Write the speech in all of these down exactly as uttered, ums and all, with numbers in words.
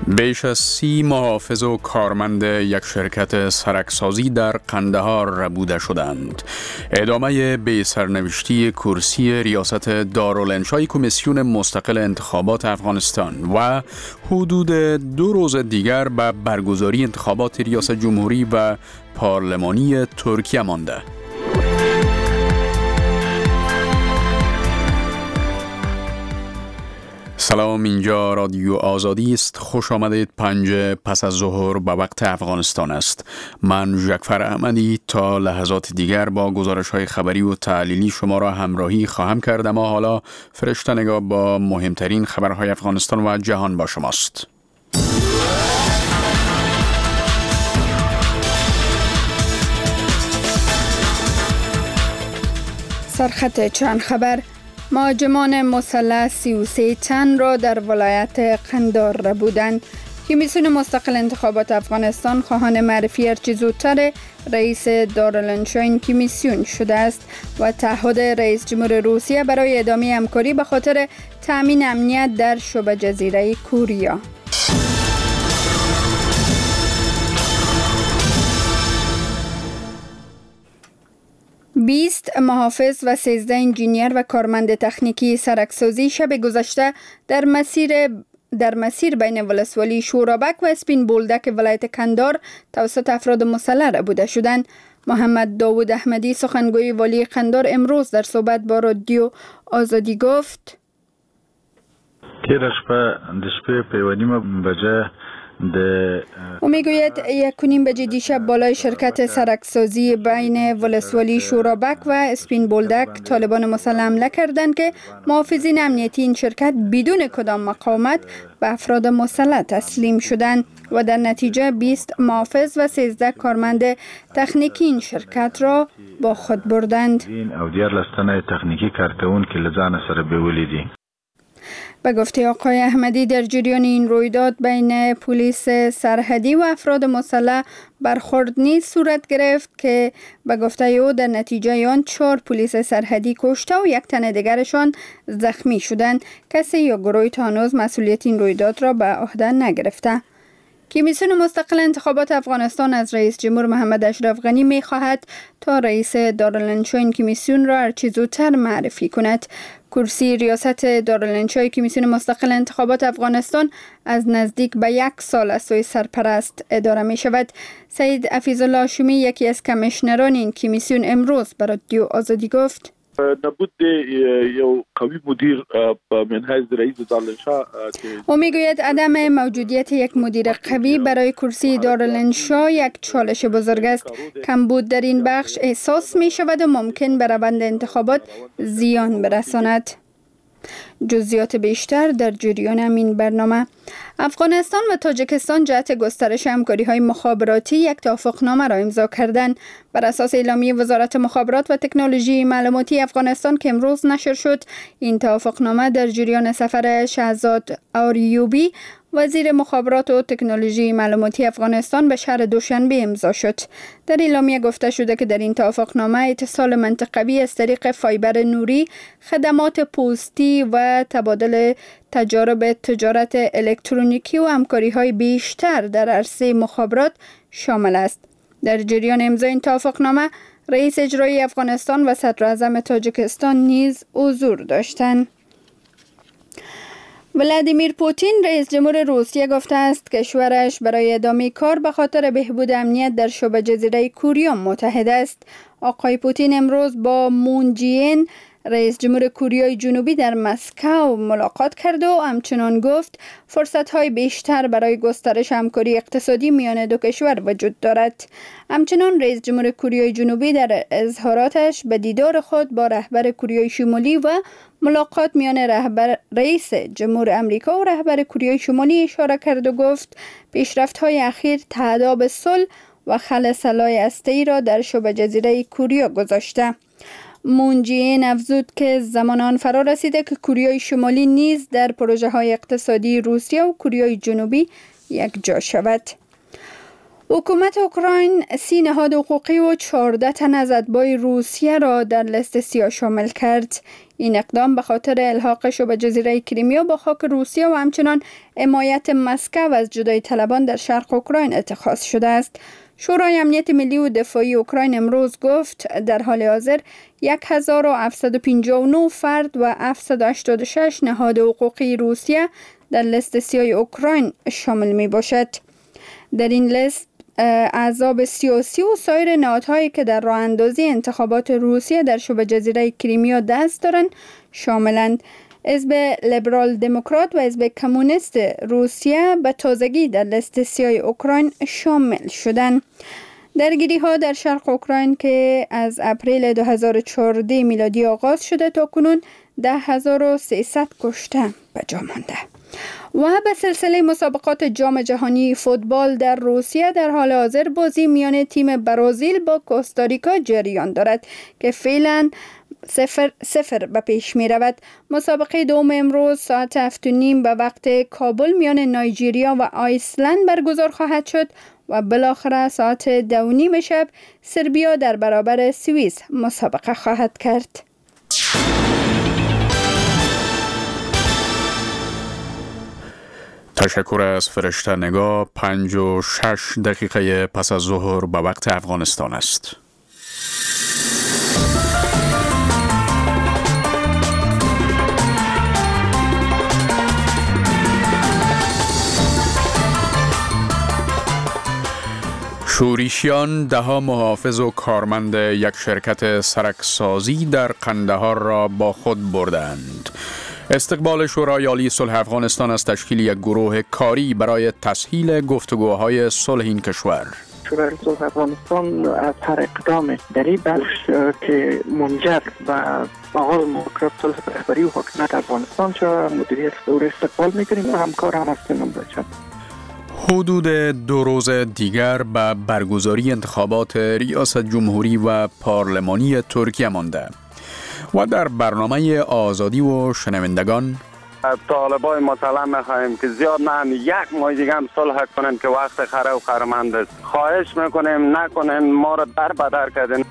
بیش از سی محافظ و کارمند یک شرکت سرکسازی در قندهار ربوده شدند. ادامه به سرنوشتی کرسی ریاست دارالانشای کمیسیون مستقل انتخابات افغانستان و حدود دو روز دیگر به برگزاری انتخابات ریاست جمهوری و پارلمانی ترکیه مانده. سلام، اینجا رادیو آزادی است. خوش آمدید. پنج پس از ظهر به وقت افغانستان است. من ژکفر احمدی تا لحظات دیگر با گزارش های خبری و تحلیلی شما را همراهی خواهم کرد. اما حالا فرشته نگاه با مهمترین خبرهای افغانستان و جهان با شماست. سرخط چند خبر: مهاجمان مسلح سی و سه تن را در ولایت قندهار ربودند. کمیسیون مستقل انتخابات افغانستان خواهان معرفی هرچه زودتر رئیس دارالانشای این کمیسیون شده است و تعهد رئیس جمهور روسیه برای ادامه همکاری به خاطر تأمین امنیت در شبه جزیره کوریا. بیست محافظ و سیزده انجینیر و کارمند تکنیکی سرکسازی شب گذشته در مسیر در مسیر بین ولسوالی شورابک و اسپین بولدک ولایت قندهار توسط افراد مسلح ربوده شدند. محمد داوود احمدی سخنگوی والی قندهار امروز در صحبت با رادیو آزادی گفت: تیر شپه د شپې په نیمه بجه او میگوید یک و نیم بجه دیشب بالای شرکت سرکسازی بین ولسوالی شورابک و اسپین بولدک طالبان مسلح حمله کردند که محافظین امنیتی این شرکت بدون کدام مقاومت به افراد مسلح تسلیم شدند و در نتیجه بیست محافظ و سیزده کارمند تکنیکی این شرکت را با خود بردند. او دیار لستنه تکنیکی کارکون که لزان سره بیولیدی. به گفته آقای احمدی در جریان این رویداد بین پلیس سرحدی و افراد مسلح برخورد نیز صورت گرفت که به گفته او در نتیجه آن چهار پلیس سرحدی کشته و یک تن دیگرشان زخمی شدند. کسی یا گروهی تا هنوز مسئولیت این رویداد را به عهده نگرفته. کمیسیون مستقل انتخابات افغانستان از رئیس جمهور محمد اشرف غنی می خواهد تا رئیس دارالانشای این کمیسیون را هرچه زودتر معرفی کند. کرسی ریاست دارالانشای کمیسیون مستقل انتخابات افغانستان از نزدیک به یک سال از سوی سرپرست اداره می شود. سید حفیظ الله هاشمی یکی از کمیشنران این کمیسیون امروز به رادیو آزادی گفت: نبود یو قوی مدیر من حیث رئیس دارالانشا. او میگوید عدم موجودیت یک مدیر قوی برای کرسی دارالانشا یک چالش بزرگ است. کمبود در این بخش احساس می شود و ممکن به روند انتخابات زیان برساند. جزئیات بیشتر در جریان همین برنامه. افغانستان و تاجیکستان جهت گسترش همکاری‌های مخابراتی یک توافقنامه را امضا کردند. بر اساس اعلامیه وزارت مخابرات و تکنولوژی معلوماتی افغانستان که امروز نشر شد، این توافقنامه در جریان سفر شهزاد آریوبی وزیر مخابرات و تکنولوژی معلوماتی افغانستان به شهر دوشنبه امضا شد. در اعلامیه گفته شده که در این توافقنامه اتصال منطقوی از طریق فایبر نوری، خدمات پستی و تبادل تجارب تجارت الکترونیکی و همکاری‌های بیشتر در عرصه مخابرات شامل است. در جریان امضای این توافقنامه رئیس اجرایی افغانستان و صدر اعظم تاجیکستان نیز حضور داشتند. ولادیمیر پوتین رئیس جمهور روسیه گفته است کشورش برای ادامه کار به خاطر بهبود امنیت در شبه جزیره کوریا متحد است. آقای پوتین امروز با مون جین رئیس جمهور کوریای جنوبی در مسکو ملاقات کرد و همچنان گفت فرصت‌های بیشتر برای گسترش همکاری اقتصادی میان دو کشور وجود دارد. همچنان رئیس جمهور کوریای جنوبی در اظهاراتش به دیدار خود با رهبر کوریای شمالی و ملاقات میان رهبر رئیس جمهور امریکا و رهبر کوریای شمالی اشاره کرد و گفت پیشرفت‌های اخیر تهداب صلح و خلع سلاح هسته‌ای را در شبه جزیره کوریا گذاشته. مون جین افزود که زمان آن فرا رسیده که کوریای شمالی نیز در پروژه های اقتصادی روسیه و کوریای جنوبی یک جا شود. حکومت اوکراین سی نهاد حقوقی و چهارده تن از اتباع روسیه را در لیست سیاه شامل کرد. این اقدام به خاطر الحاقش به جزیره کریمیا با خاک روسیه و همچنان حمایت مسکو از جدایی طلبان در شرق اوکراین اتخاذ شده است. شورای امنیت ملی و دفاعی اوکراین امروز گفت در حال حاضر هزار و هفتصد و پنجاه و نه فرد و هفتصد و هشتاد و شش نهاد حقوقی روسیه در لیست سیاه اوکراین شامل می باشد. در این لیست احزاب سیاسی و سایر نهادهایی که در راه اندازی انتخابات روسیه در شبه جزیره کریمیا دست دارند شاملند. حزب لیبرال دموکرات و حزب کمونیست روسیه به تازگی در لیست سیاه اوکراین شامل شدند. درگیری ها در شرق اوکراین که از اپریل دو هزار و چهارده میلادی آغاز شده تا کنون ده هزار و سیصد کشته به جا مانده. و به سلسله مسابقات جام جهانی فوتبال در روسیه در حال حاضر بازی میان تیم برزیل با کوستاریکا جریان دارد که فعلا صفر صفر به پیش می رود. مسابقه دوم امروز ساعت هفت و نیم به وقت کابل میان نایجیریا و آیسلند برگزار خواهد شد و بالاخره ساعت دو و نیم شب سربیا در برابر سوئیس مسابقه خواهد کرد. تشکر از فرشته نگاه. پنج و شش دقیقه پس از ظهر به وقت افغانستان است. شورشیان ده ها محافظ و کارمند یک شرکت سرکسازی در قندهار را با خود بردند. استقبال شورای عالی صلح افغانستان از تشکیل یک گروه کاری برای تسهیل گفتگوهای صلح این کشور. شورای صلح افغانستان از هر اقدام در این بخش که منجر به آغاز مذاکرات صلح رهبری و حکومت افغانستان شد مدیریت دور استقبال میکنیم و همکار هم هستیم. باشد حدود دو روز دیگر به برگزاری انتخابات ریاست جمهوری و پارلمانی ترکیه مانده و در برنامه آزادی و شنوندگان طالبای مثلا میخواهیم که زیاد نه یک ماه دیگه هم صلح کنن که وقت خره و خرمند است. خواهش میکنیم نکنن، ما را در بدر کردن.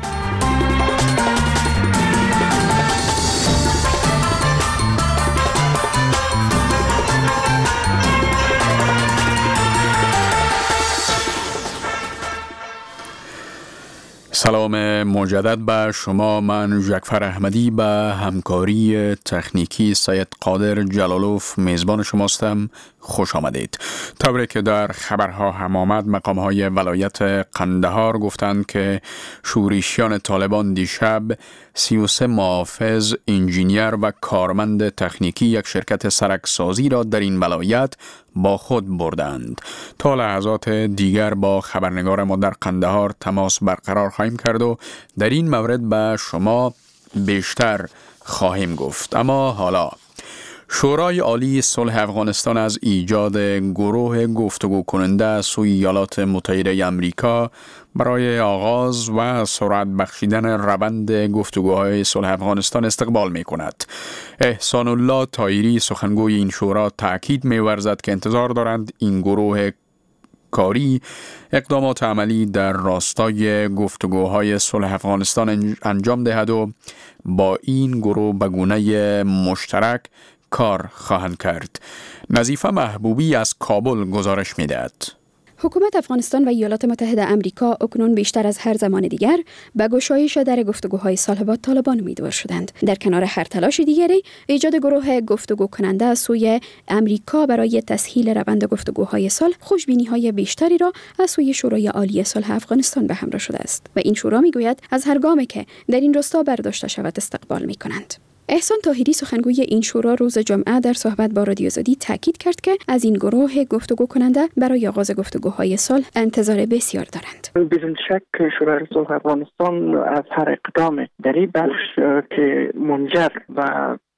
سلام مجدد به شما. من جعفر احمدی به همکاری تکنیکی سید قادر جلالوف میزبان شماستم. خوش آمدید. طوری که در خبرها هم آمد مقام‌های ولایت قندهار گفتند که شورشیان طالبان دیشب سی و سه محافظ، انجینیر و کارمند تکنیکی یک شرکت سرکسازی را در این ولایت با خود بردند. تا لحظات دیگر با خبرنگار ما در قندهار تماس برقرار خواهیم کرد و در این مورد به شما بیشتر خواهیم گفت. اما حالا شورای عالی صلح افغانستان از ایجاد گروه گفتگو کننده سوی ایالات متحده آمریکا برای آغاز و سرعت بخشیدن روند گفتگوهای صلح افغانستان استقبال می کند. احسان الله طاهری سخنگوی این شورا تأکید می ورزد که انتظار دارند این گروه کاری اقدامات عملی در راستای گفتگوهای صلح افغانستان انجام دهد و با این گروه به گونه مشترک کار خواهند کرد. نظیفه محبوبی از کابل گزارش می‌دهد. حکومت افغانستان و ایالات متحده آمریکا اکنون بیشتر از هر زمان دیگر به گشایش در گفتگوهای صلح با طالبان امیدوار شدند. در کنار هر تلاش دیگری، ایجاد گروه گفتگو کننده از سوی آمریکا برای تسهیل روند گفتگوهای صلح خوشبینی‌های بیشتری را از سوی شورای عالی صلح افغانستان به همراه شده است و این شورا می‌گوید از هر گامی که در این راستا برداشته شود استقبال می‌کنند. احسان طاهری سخنگوی این شورا روز جمعه در صحبت با رادیو آزادی تاکید کرد که از این گروه گفتگو کننده برای آغاز گفتگوهای صلح انتظار بسیار دارند. بدون شک شورای صلح افغانستان از هر اقدام در این بخش که منجر به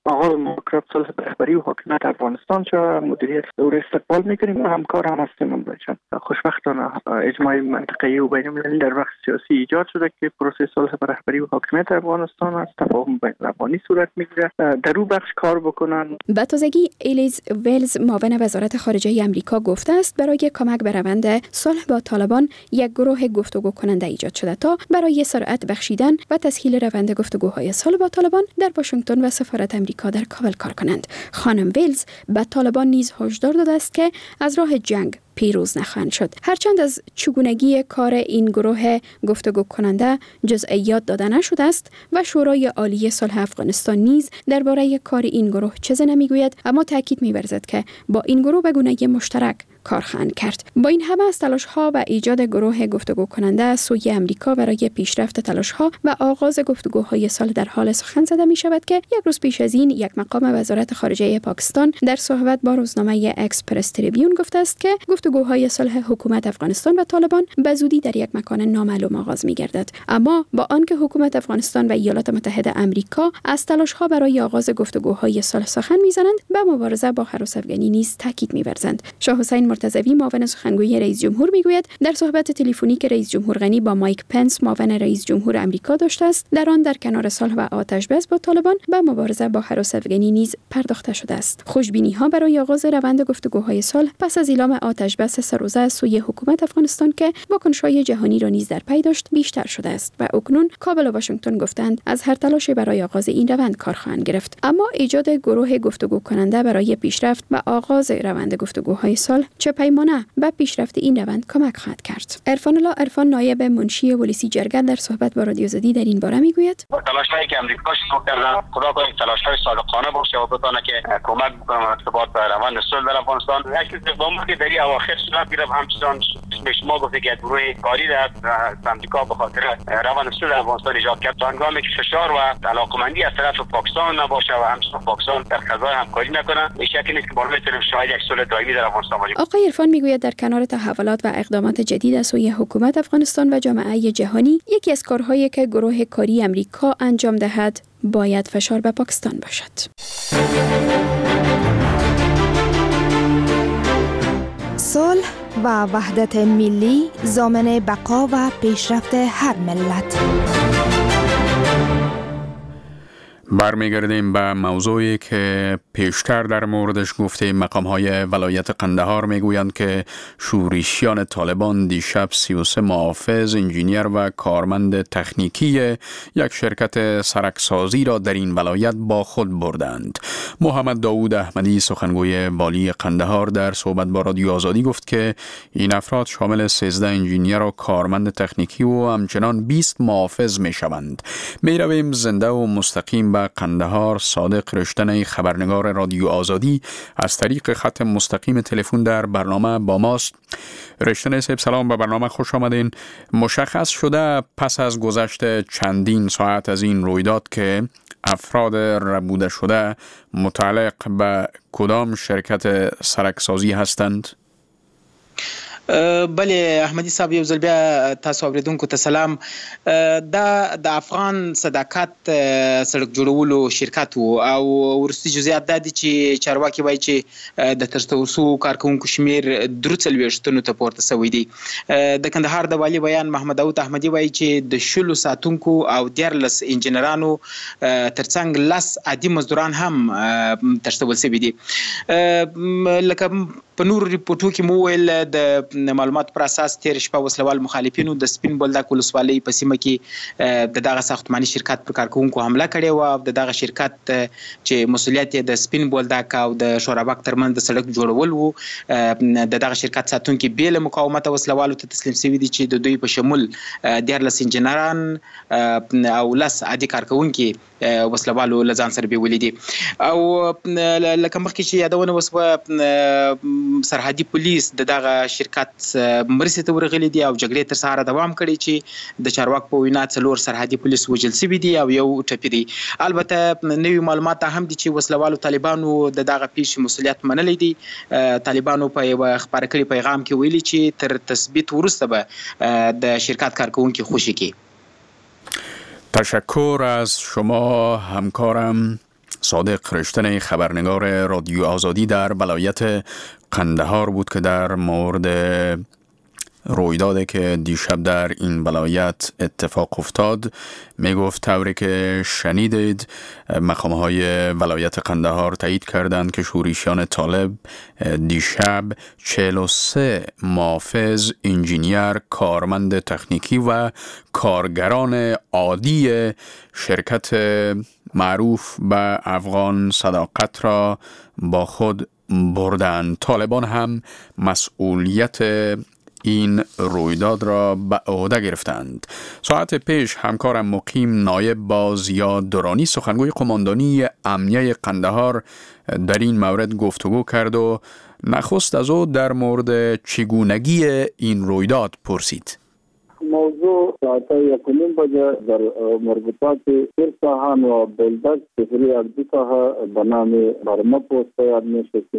آغاز مذاکرات صلح رهبری و حاکمیت افغانستان چه مدیریت دوره استقبال میکنیم و همکار هم هستیم. باشد خوشبختانه اجماع منطقه‌ای و بین‌المللی در بخش سیاسی ایجاد شده که پروسه صلح رهبری و حاکمیت افغانستان است، تفاهم بین‌الافغانی صورت میگیره، در اون بخش کار بکنن. به تازگی الیز ویلز معاون وزارت خارجه آمریکا گفته است برای کمک به روند صلح با طالبان یک گروه گفتگو کننده ایجاد شده تا برای سرعت بخشیدن و تسهیل روند گفتگوهای صلح با طالبان در واشنگتن و سفارت آمریکا در کابل کار کنند. خانم ویلز به طالبان نیز هشدار داده است که از راه جنگ پیروز نخواهند شد. هرچند از چگونگی کار این گروه گفتگو کننده جزئیات داده نشده است و شورای عالی صلح افغانستان نیز درباره کار این گروه چیزی نمیگوید، اما تاکید می‌ورزد که با این گروه به گونه مشترک کار خواهند کرد. با این همه از تلاش‌ها و ایجاد گروه گفتگو کننده سوی آمریکا برای پیشرفت تلاش‌ها و آغاز گفتگوهای صلح در حال سخن زده می شود که یک روز پیش از این یک مقام وزارت خارجه پاکستان در صحبت با روزنامه اکسپرس تریبیون گفته است که گفتگوهای صلح حکومت افغانستان و طالبان به زودی در یک مکان نامعلوم آغاز می‌گردد. اما با آنکه حکومت افغانستان و ایالات متحده آمریکا از تلاش‌ها برای آغاز گفتگوهای صلح سخن می‌زنند، به مبارزه با هراس افغانی نیز تاکید می‌ورزند. شاه حسین مرتضوی معاون سخنگوی رئیس جمهور میگوید در صحبت تلفنی که رئیس جمهور غنی با مایک پنس معاون رئیس جمهور آمریکا داشته است، در آن در کنار صلح و آتش بس با طالبان به مبارزه با هراس افغانی نیز پرداخته شده است. خوشبینی‌ها برای آغاز روند گفتگوهای صلح پس از اعلام آتش بس سه روزه از سوی حکومت افغانستان که واکنش‌های جهانی را نیز در پی داشت بیشتر شده است و اکنون کابل و واشنگتن گفتند از هر تلاشی برای آغاز این روند کار خواهند گرفت. اما ایجاد گروه گفتگو کننده برای پیشرفت و آغاز روند گفتگوهای صلح چه پیمانه به پیشرفت این روند کمک خواهد کرد. عرفان الله عرفان نایب منشی ولسی جرگه در صحبت با رادیو زدی در این باره میگوید تلاش‌هایی که آمریکا شروع کردن خدا کنه تلاش‌های صادقانه باشه و بتونه که کمک بکنه ارتباط به روند صلح در افغانستان. یک اقداماتی که در اواخر صورت گرفت همچنان به شما گفته که گروه کاری در آمریکا به خاطر روند صلح افغانستان ایجاد کرد تا هنگامی که فشار و علاقمندی از طرف پاکستان نباشه و همچنان پاکستان در فضای همکاری نکنه به شکلی نیست که ما بتونیم شاهد یک صلح دائمی در افغانستان باشیم. آقای عرفان میگوید در کنار تحولات و اقدامات جدید از سوی حکومت افغانستان و جامعه جهانی، یکی از کارهایی که گروه کاری آمریکا انجام دهد باید فشار به پاکستان باشد. صلح و وحدت ملی ضامن بقا و پیشرفت هر ملت. برمیگردیم به موضوعی که پیشتر در موردش گفته مقام‌های ولایت قندهار میگویند که شورشیان طالبان دیشب سی و سه محافظ، انجینیر و کارمند تکنیکی یک شرکت سرکسازی را در این ولایت با خود بردند. محمد داوود احمدی سخنگوی والی قندهار در صحبت با رادیو آزادی گفت که این افراد شامل سیزده انجینیر و کارمند تکنیکی و همچنان بیست محافظ میشوند. میرویم زنده و مستقیم به قندهار. صادق رشتنی خبرنگار رادیو آزادی از طریق خط مستقیم تلفن در برنامه با ماست. رشتنی صاحب سلام، به برنامه خوش آمدین. مشخص شده پس از گذشت چندین ساعت از این رویداد که افراد ربوده شده متعلق به کدام شرکت سرکسازی هستند؟ بله احمدی صاحب، یو ځل بیا تاسو اوریدونکو ته سلام. دا د افغان صداقت سړک جوړولو شرکت وو او ورستي جزئیات دا دي چې چارواکي وایي چې د ترڅو کارکونکو شمیر درې څلوېښتو ته پورته شوی دی. د کندهار د والي بیان محمد داود احمدي وایي چې د شلو ساتونکو او دیارلس انجینرانو ترڅنګ لس عادي مزدوران هم ترڅول شوي دي. لکه په نور ریپورتو کې مو ویل د معلومات پر اساس تیر شپه وسلوال مخالفینو د سپین بولدک ولسوالۍ په سیمه کې د دغه ساختماني شرکت پر کارکونکو حمله کړې و او د دغه شرکت چې مسولیت د سپین بولدک او د شورابک ترمنځ د سړک جوړول وو د دغه شرکت ساتونکي بیل مقاومت وسلوالو ته تسلیم شوي دي چې د دوی په شمول دیارلس انجینران او لس عادي کارکونکي وسلوالو له ځان سره بیولې دي. او لکه مخکې چې یادونه وسوه سرحدي پولیس د دغه شرکت مرستې ته ورغلي دي او جګړې تر سهاره دوام کړی چې د چارواکو په وینا څلور سرحدي پولیس وژل شوي دي او یو ټپي دی. البته نوي معلومات هم دي چې وسلوالو طالبانو د دغه پیښې مسؤلیت منلی دی. طالبانو په یوه خپاره کړي پیغام کې ویلي چې تر تثبیت وروسته به د شرکت کارکوونکي خوشي کړي. تشکر از شما همکارم صادق رشتن خبرنگار رادیو آزادی در ولایت قندهار بود که در مورد رویدادی که دیشب در این ولایت اتفاق افتاد میگفت. طوری که شنیدید مقام‌های ولایت قندهار تایید کردند که شورشیان طالب دیشب چهل و سه محافظ، انجینیر، کارمند تکنیکی و کارگران عادی شرکت معروف به افغان صداقت را با خود بردند. طالبان هم مسئولیت این رویداد را به عهده گرفتند. ساعت پیش همکارم مقیم نایب با زیاد درانی، سخنگوی قماندانی امنیه قندهار، در این مورد گفتگو کرد و نخست از او در مورد چگونگی این رویداد پرسید. موضوع ساعت یکونیم بجه در مربوطات سرساهان و بلدک سفری اردی ساها به نام برما پوست یاد میشه که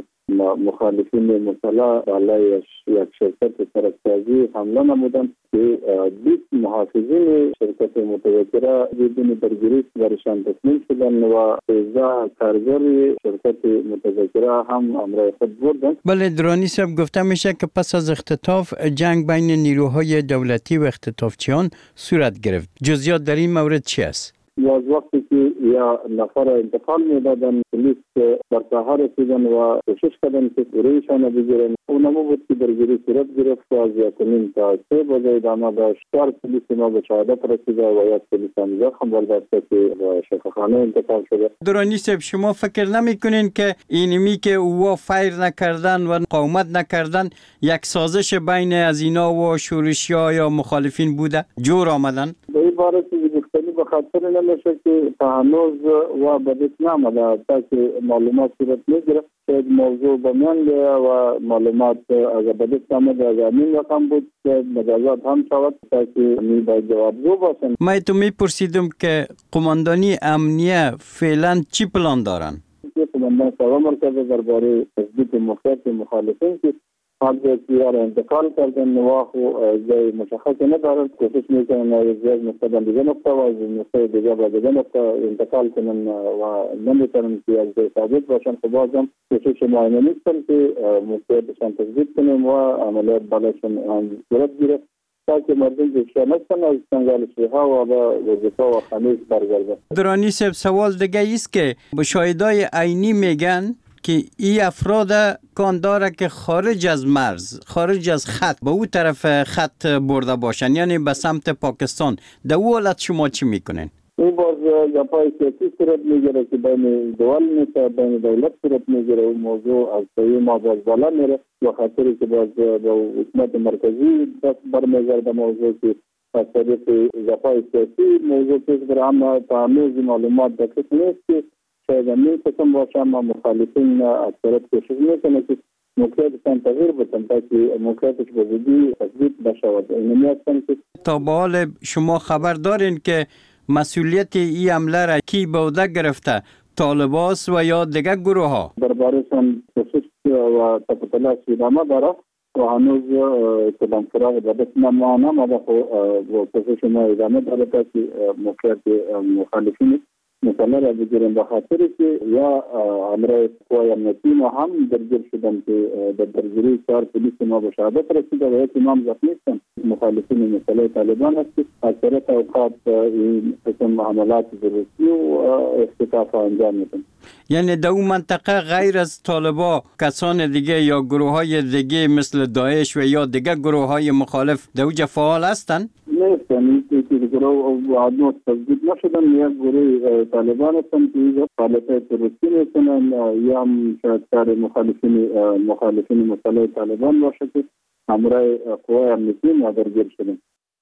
مخالفین مسلح علیه یک شرکت سرکسازی حمله نمودند که بیست محافظین شرکت متوکره بدون درگیری برشان تسلیم شدند و سیزده کارگر شرکت متوکره هم امرای خود بردند. بله درانی صاحب، گفته میشه که پس از اختطاف جنگ بین نیروهای دولتی و اختطافچیان صورت گرفت. جزئیات در این مورد چی است؟ از وقتی که یا نفر انتقال میدادن پلیس بر ساحه رسیدن و کوشش کردن که گروهشان بگیرن، اونمو بود که درگیری صورت گرفت و از یکونیم تا سه بجه ادامه داشت. چهار پلیس ما به شهادت رسیده و یک پلیس هم زخم برداشته که به شفاخانه انتقال شده. درانی صاحب، شما فکر نمیکنین که اینمی که او فایر نکردن و مقاومت نکردن یک سازش بین از اینا و شورشی‌ها یا مخالفین بوده؟ جور آمدن؟ به این باره چیزی گفتنی به خاطر نمیشه که تا هنوز و به دست نامده تا که معلومات صورت میگیره. شاید موضوع بمیان لیه و معلومات اگر به دست نامده از امین رقم بود که مجازات هم شود تا که می باید جوابگو باشن. من تو میپرسیدم که قماندانی امنیه فعلا چی پلان دارن؟ قماندان سوا مرکز درباره تثبیت موقعیت مخالفین که حاضر کیار انتقال کردن نواخو جای مشخص ندارد، کوشش میکنن از یک نقطه دیگه نقطه و از نقطه دیگه به دیگه نقطه انتقال کنن و نمیتونن که از جای ثابت باشن. خب بازم کوشش معینه نیستن که موقعیتشان تثبیت کنیم و عملیات بالاشون صورت گیره تا که مردم جشن نستن از سنگال شیها و به وظیفه و خمیز برگرده. درانی صاحب، سوال دیگه ایست که به شاهدای عینی میگن که این افراد کان داره که خارج از مرز، خارج از خط به اون طرف خط برده باشن، یعنی به سمت پاکستان. در اون حالت شما چی میکنین؟ این باز جپای سیاسی صورت میگیره که بین دول نیست، بین دولت صورت میگیره. اون موضوع از طریق ما باز بالا میره و خاطری که باز به حکومت مرکزی دست برمیگرده موضوع که از طریق جپای سیاسی موضوع پیش بره. اما تا هنوز معلومات دقیق نیست که شاید همین قسم باشه، اما مخالفین اکثرت کوشش میکنه که موقعیتشان تغییر بتن تا که موقعیتش به زودی تثبیت بشود. اینمی هستن که تا به حال شما خبر دارین که مسئولیت این حمله را کی به عهده گرفته؟ طالباس و یا دیگر گروه ها؟ دربارهشان کوشش و تپتلاش ادامه داره و هنوز کدام فراغ به دست نمانده و کوشش ما ادامه داره تا که موقعیت مخالفین مسئله را بگیرن. به خاطری که یا امرای قوای امنیتی ما هم درگیر شدن که در درگیری چهار پلیس ما به شهادت رسیده و یک امام زخمی شدن. مخالفین مسئله طالبان است که اکثرت اوقات این قسم عملات ضروری و اختطاف انجام میدن. یعنی در اون منطقه غیر از طالبا کسان دیگه یا گروه های دیگه مثل داعش و یا دیگه گروه های مخالف در اوجه فعال هستن؟ نیستن. این گروه هنوز تثبیت نشدن. یک گروه طالبان هستن که اینجا فعالیت تروریستی میکنن یا هم شاید کار مخالفین مخالفین مسئله طالبان باشه که همراه قوای امنیتی ما درگیر شدن.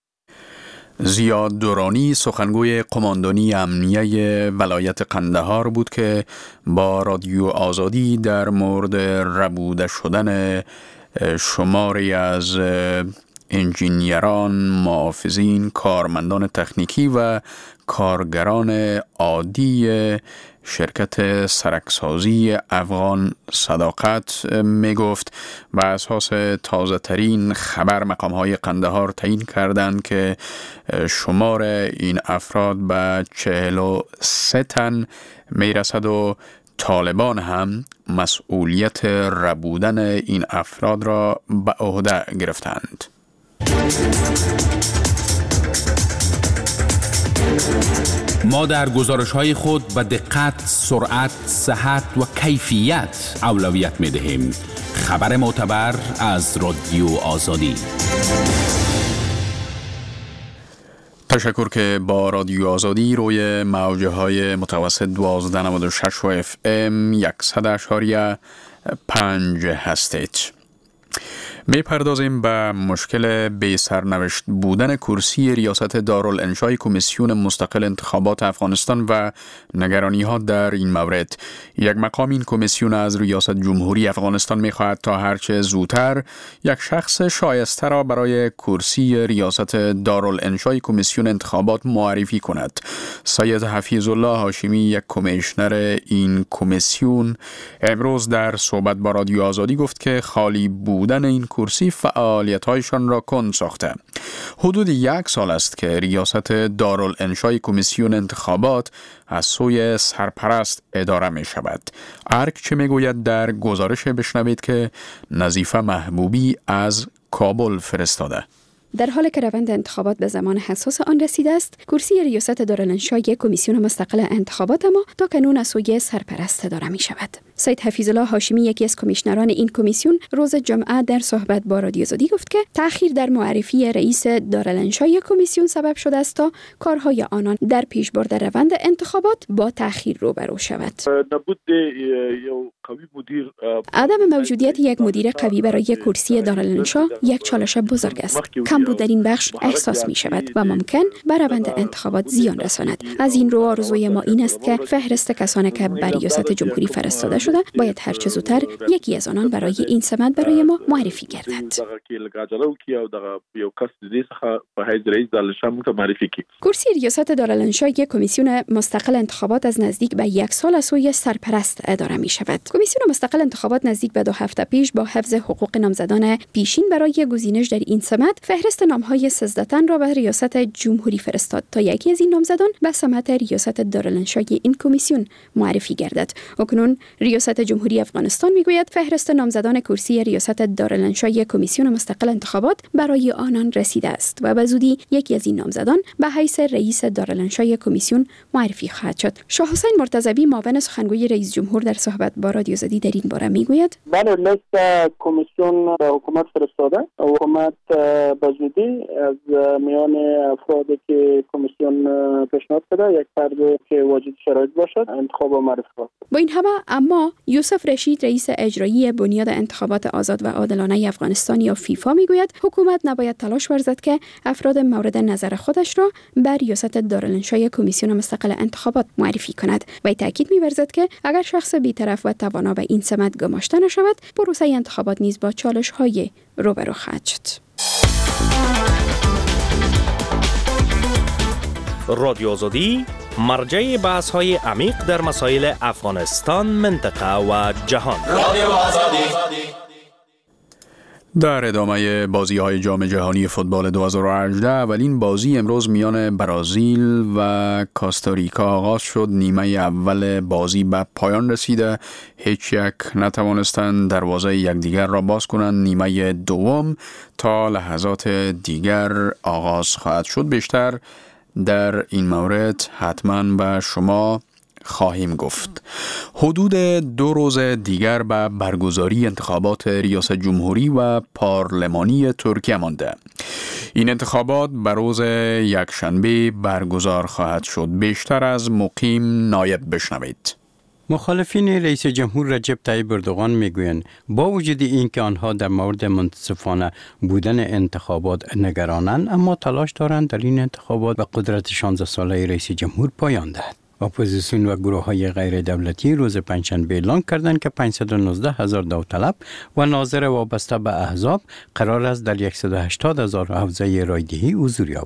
زیاد درانی، سخنگوی قماندانی امنیه ولایت قندهار بود که با رادیو آزادی در مورد ربوده شدن شماری از انجینیران، محافظین، کارمندان تکنیکی و کارگران عادی شرکت سرکسازی افغان صداقت می گفت و اساس تازه ترین خبر مقام های قندهار تعیین کردند که شمار این افراد به چهل و سه تن می رسد و طالبان هم مسئولیت ربودن این افراد را به عهده گرفتند. ما در گزارش‌های خود به دقت، سرعت، صحت و کیفیت اولویت می‌دهیم. خبر معتبر از رادیو آزادی. تشکر که با رادیو آزادی روی موج‌های متوسط دوازده ممیز نود و شش و اف ام صد اشاریه پنج هستید. می پردازیم به مشکل بی سرنوشت بودن کرسی ریاست دارالانشای کمیسیون مستقل انتخابات افغانستان و نگرانی ها در این مورد. یک مقام این کمیسیون از ریاست جمهوری افغانستان می خواهد تا هرچه زودتر یک شخص شایسته را برای کرسی ریاست دارالانشای کمیسیون انتخابات معرفی کند. سید حفیظ الله هاشمی، یک کمیشنر این کمیسیون، امروز در صحبت با رادیو آزادی گفت که خالی بودن این کرسی فعالیت‌هایشان را کند ساخته. حدود یک سال است که ریاست دارالانشای کمیسیون انتخابات از سوی سرپرست اداره می شود. ارک چه می گوید در گزارش بشنوید که نظیفه محبوبی از کابل فرستاده. در حال که روند انتخابات به زمان حساس آن رسیده است، کرسی ریاست دارالانشای کمیسیون مستقل انتخابات ما تا کنون از سوی سرپرست اداره می شود. سید حفیظ الله هاشمی، یکی از کمیشنران این کمیسیون، روز جمعه در صحبت با رادیو آزادی گفت که تأخیر در معرفی رئیس دارالانشای کمیسیون سبب شده است تا کارهای آنان در پیشبرد روند انتخابات با تأخیر روبرو شود. عدم موجودیت یک مدیر قوی برای کرسی دارالانشا یک چالش بزرگ است. کمبود در این بخش احساس می شود و ممکن بر روند انتخابات زیان رساند. از این رو آرزوی ما این است که فهرست کسانی که بر ریاست جمهوری فرستاده شده باید هر چه زودتر یکی از آنان برای این سمت برای ما معرفی گردد. کرسی ریاست دارالانشای کمیسیون مستقل انتخابات از نزدیک به یک سال از سوی سرپرست اداره می شود. کمیسیون مستقل انتخابات نزدیک به دو هفته پیش با حفظ حقوق نامزدان پیشین برای گزینش در این سمت فهرست نام‌های سیزده تن را به ریاست جمهوری فرستاد تا یکی از این نامزدان به سمت ریاست دارالانشای این کمیسیون معرفی گردد. اکنون ریاست جمهوری افغانستان میگوید فهرست نامزدان کرسی ریاست دارالانشای کمیسیون مستقل انتخابات برای آنان رسیده است و به زودی یکی از این نامزدان به حیث رئیس دارالانشای کمیسیون معرفی خواهد شد. شاه حسین مرتضوی، معاون سخنگوی رئیس جمهور، در صحبت با رادیو آزادی در این باره میگوید بله، لیست کمیسیون به حکومت فرستاده. حکومت به زودی از میان افرادی که کمیسیون پیشنهاد کرده یک فرد که واجد شرایط باشد انتخاب معرفی کنه. با این همه اما یوسف رشید، رئیس اجرایی بنیاد انتخابات آزاد و عادلانه افغانستان یا فیفا، میگوید حکومت نباید تلاش ورزد که افراد مورد نظر خودش را بر ریاست دارالانشای کمیسیون مستقل انتخابات معرفی کند و تاکید می‌ورزد که اگر شخص بی‌طرف و توانا به این سمت گماشته نشود، پروسه انتخابات نیز با چالش‌های روبرو خواهد شد. رادیو آزادی، مرجع بحث‌های عمیق در مسائل افغانستان، منطقه و جهان. رادیو آزادی. در ادامه بازی‌های جام جهانی فوتبال دو هزار و هجده، اولین بازی امروز میان برزیل و کاستاریکا آغاز شد. نیمه اول بازی به پایان رسیده، هیچ یک نتوانستند دروازه یکدیگر را باز کنند. نیمه دوم تا لحظات دیگر آغاز خواهد شد. بیشتر در این مورد حتما به شما خواهیم گفت. حدود دو روز دیگر به برگزاری انتخابات ریاست جمهوری و پارلمانی ترکیه مانده. این انتخابات به روز یکشنبه برگزار خواهد شد. بیشتر از مقیم نایب بشنوید. مخالفین رئیس جمهور رجب طیب اردوغان میگویند با وجود اینکه آنها در مورد منصفانه بودن انتخابات نگرانند، اما تلاش دارند در این انتخابات به قدرت شانزده ساله رئیس جمهور پایان دهد. اپوزیسیون و گروه های غیر دولتی روز پنجشنبه اعلام کردند که پانصد و نوزده هزار داوطلب و ناظر وابسته به احزاب قرار است در صد و هشتاد هزار حوزه رایدهی حضور یابند.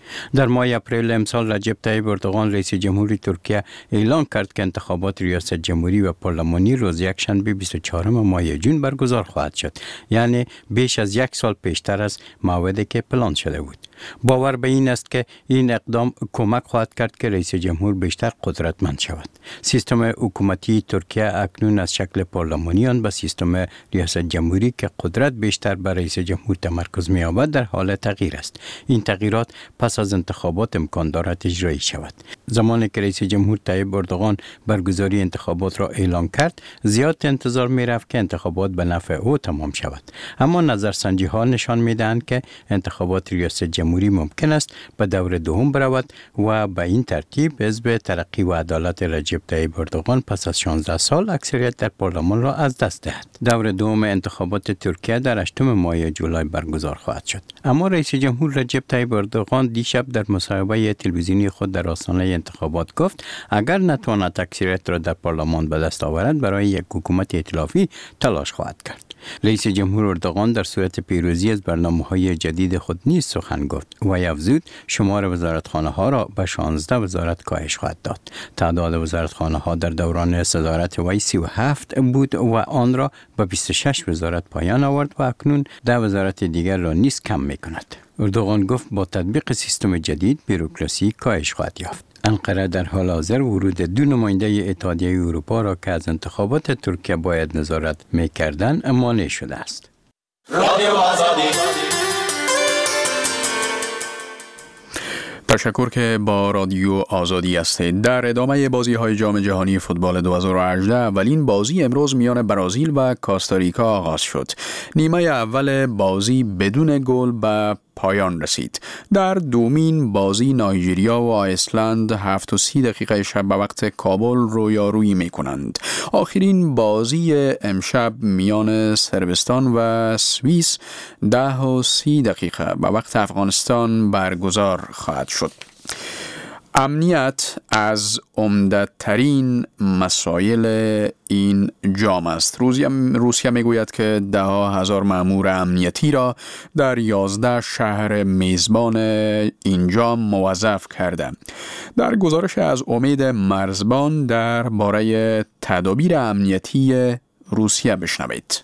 در ماه اپریل امسال رجب طیب اردوغان رئیس جمهوری ترکیه اعلان کرد که انتخابات ریاست جمهوری و پارلمانی روز یکشنبه بیست و چهارم ماه جون برگزار خواهد شد، یعنی بیش از یک سال پیشتر از موعدی که پلان شده بود. باور به این است که این اقدام کمک خواهد کرد که رئیس جمهور بیشتر قدرتمند شود. سیستم حکومتی ترکیه اکنون از شکل پارلمانی آن به سیستم ریاست جمهوری که قدرت بیشتر بر رئیس جمهور تمرکز می‌یابد در حال تغییر است. این تغییرات پس از انتخابات امکان دارد اجرایی شود. زمانی که رئیس جمهور طیب اردوغان برگزاری انتخابات را اعلام کرد، زیاد انتظار می‌رفت که انتخابات به نفع او تمام شود. اما نظرسنجی ها نشان می‌دهند که انتخابات ریاست جمهوری ممکن است به دور دوم برود و به این ترتیب حزب ترقی و عدالت رجب طیب اردوغان پس از شانزده سال اکثریت در پارلمان را از دست دهد. دور دوم انتخابات ترکیه در هشتم ماه جولای برگزار خواهد شد. اما رئیس جمهور رجب طیب اردوغان دیشب در مصاحبه تلویزیونی خود در آستانه انتخابات گفت اگر نتواند اکثریت را در پارلمان به دست آورد برای یک حکومت ائتلافی تلاش خواهد کرد. رئیس جمهور اردوغان در صورت پیروزی از برنامه‌های جدید خود نیز سخن گفت و افزود شمار وزارتخانه‌ها را به شانزده وزارت کاهش خواهد داد. تعداد وزارتخانه‌ها در دوران صدارت وی سی و هفت بود و آن را به بیست و شش وزارت پایان آورد و اکنون ده وزارت دیگر را نیز کم می‌کند. اردوغان گفت با تطبیق سیستم جدید بوروکراسی کاهش خواهد یافت. انقره در حال حاضر ورود دو نماینده اتحادیه اروپا را که از انتخابات ترکیه باید نظارت می‌کردند مانع شده است. رادیو آزادی. تشکر که با رادیو آزادی هستید. در ادامه بازی‌های جام جهانی فوتبال دو هزار و هجده اولین بازی امروز میان برزیل و کاستاریکا آغاز شد. نیمه اول بازی بدون گل به پایان رسید. در دومین بازی نایجریا و آیسلند هفت و سی دقیقه شب به وقت کابل رویارویی می کنند. آخرین بازی امشب میان صربستان و سوئیس ده و سی دقیقه به وقت افغانستان برگزار خواهد شد. امنیت از عمده‌ترین مسائل این جام است. روسیه میگوید که ده ها هزار مأمور امنیتی را در یازده شهر میزبان این جام موظف کرده. در گزارش از امید مرزبان درباره تدابیر امنیتی روسیه بشنوید.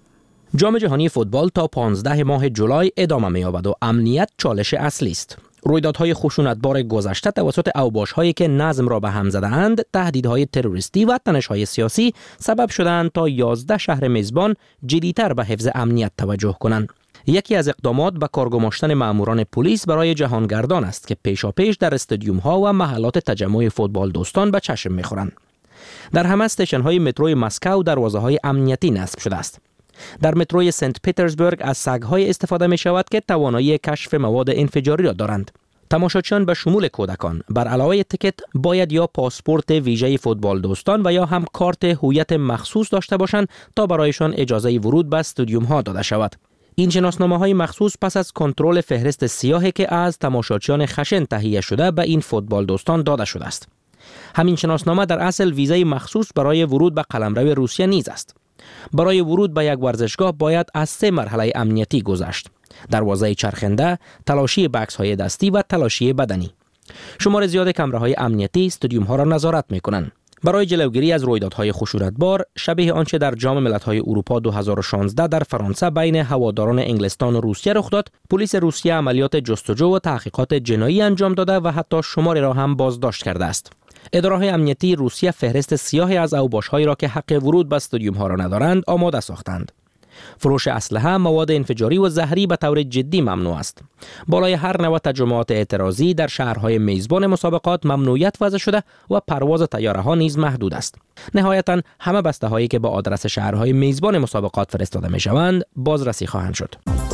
جام جهانی فوتبال تا پانزده ماه جولای ادامه می‌یابد و امنیت چالش اصلی است. رویدادهای خشونتبار گذشته توسط اوباش‌هایی که نظم را به هم زده‌اند، تهدیدهای تروریستی و تنش‌های سیاسی سبب شدند تا یازده شهر میزبان جدی‌تر به حفظ امنیت توجه کنند. یکی از اقدامات به کارگماشتن ماموران پلیس برای جهانگردان است که پیشاپیش در استادیوم‌ها و محلات تجمع فوتبال دوستان به چشم می‌خورند. در همه استیشن‌های متروی مسکو دروازه‌های امنیتی نصب شده است. در متروی سنت پیترزبورگ از سگ‌های استفاده می شود که توانایی کشف مواد انفجاری را دارند. تماشاچیان به شمول کودکان بر علاوه تیکت باید یا پاسپورت ویژه فوتبال دوستان و یا هم کارت هویت مخصوص داشته باشند تا برایشان اجازه ورود به استادیوم ها داده شود. این شناسنامه‌های مخصوص پس از کنترل فهرست سیاهی که از تماشاچیان خشن تهیه شده به این فوتبال دوستان داده شده است. همین شناسنامه در اصل ویزای مخصوص برای ورود به قلمرو روسیه نیز است. برای ورود به یک ورزشگاه باید از سه مرحله امنیتی گذشت: دروازه چرخنده، تلاشی بکس های دستی و تلاشی بدنی. شمار زیاد کامراهای امنیتی استادیوم ها را نظارت می‌کنند. برای جلوگیری از رویدادهای خشونتبار شبیه آنچه در جام ملت‌های اروپا دو هزار و شانزده در فرانسه بین هواداران انگلستان و روسیه رخ داد، پلیس روسیه عملیات جستجو و تحقیقات جنایی انجام داده و حتی شماری را هم بازداشت کرده است. اداره‌های امنیتی روسیه فهرست سیاهی از اوباش‌هایی را که حق ورود به استادیوم‌ها را ندارند آماده ساختند. فروش اسلحه، مواد انفجاری و زهری به طور جدی ممنوع است. بالای هر نوع تجمعات اعتراضی در شهرهای میزبان مسابقات ممنوعیت وضع شده و پرواز طیاره‌ها نیز محدود است. نهایتاً همه بسته‌هایی که با آدرس شهرهای میزبان مسابقات فرستاده می‌شوند بازرسی خواهند شد.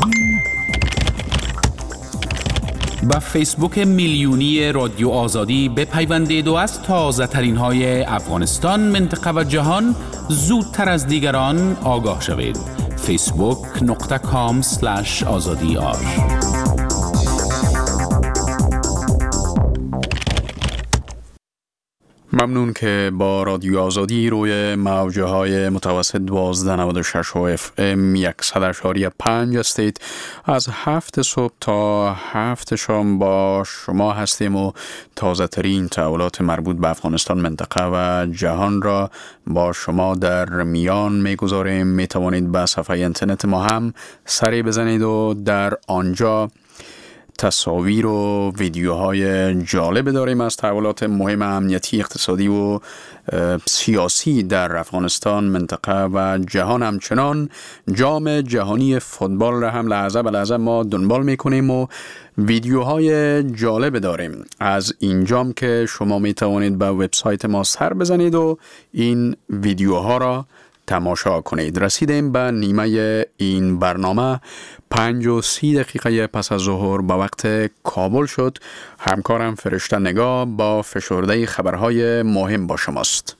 با فیسبوک میلیونی رادیو آزادی بپیوندید و از تازه ترین های افغانستان، منطقه و جهان زودتر از دیگران آگاه شوید. فیسبوک نقطه کام سلش آزادی آر. ممنون که با رادیو آزادی روی موجه های متوسط دوازده نود و شش و اف ام صد و پنج هستید. از هفت صبح تا هفت شام با شما هستیم و تازه ترین تحولات مربوط به افغانستان، منطقه و جهان را با شما در میان میگذاریم. می توانید به صفحه اینترنت ما هم سری بزنید و در آنجا تصاویر و ویدیوهای جالب داریم از تحولات مهم امنیتی، اقتصادی و سیاسی در افغانستان، منطقه و جهان. همچنان جام جهانی فوتبال را هم لحظه به لحظه ما دنبال میکنیم و ویدیوهای جالب داریم از این جام که شما می توانید به وبسایت ما سر بزنید و این ویدیوها را تماشا کنید. رسیدیم به نیمه این برنامه. پنج و سی دقیقه پس از ظهر به وقت کابل شد. همکارم فرشته نگاه با فشرده خبرهای مهم با شماست.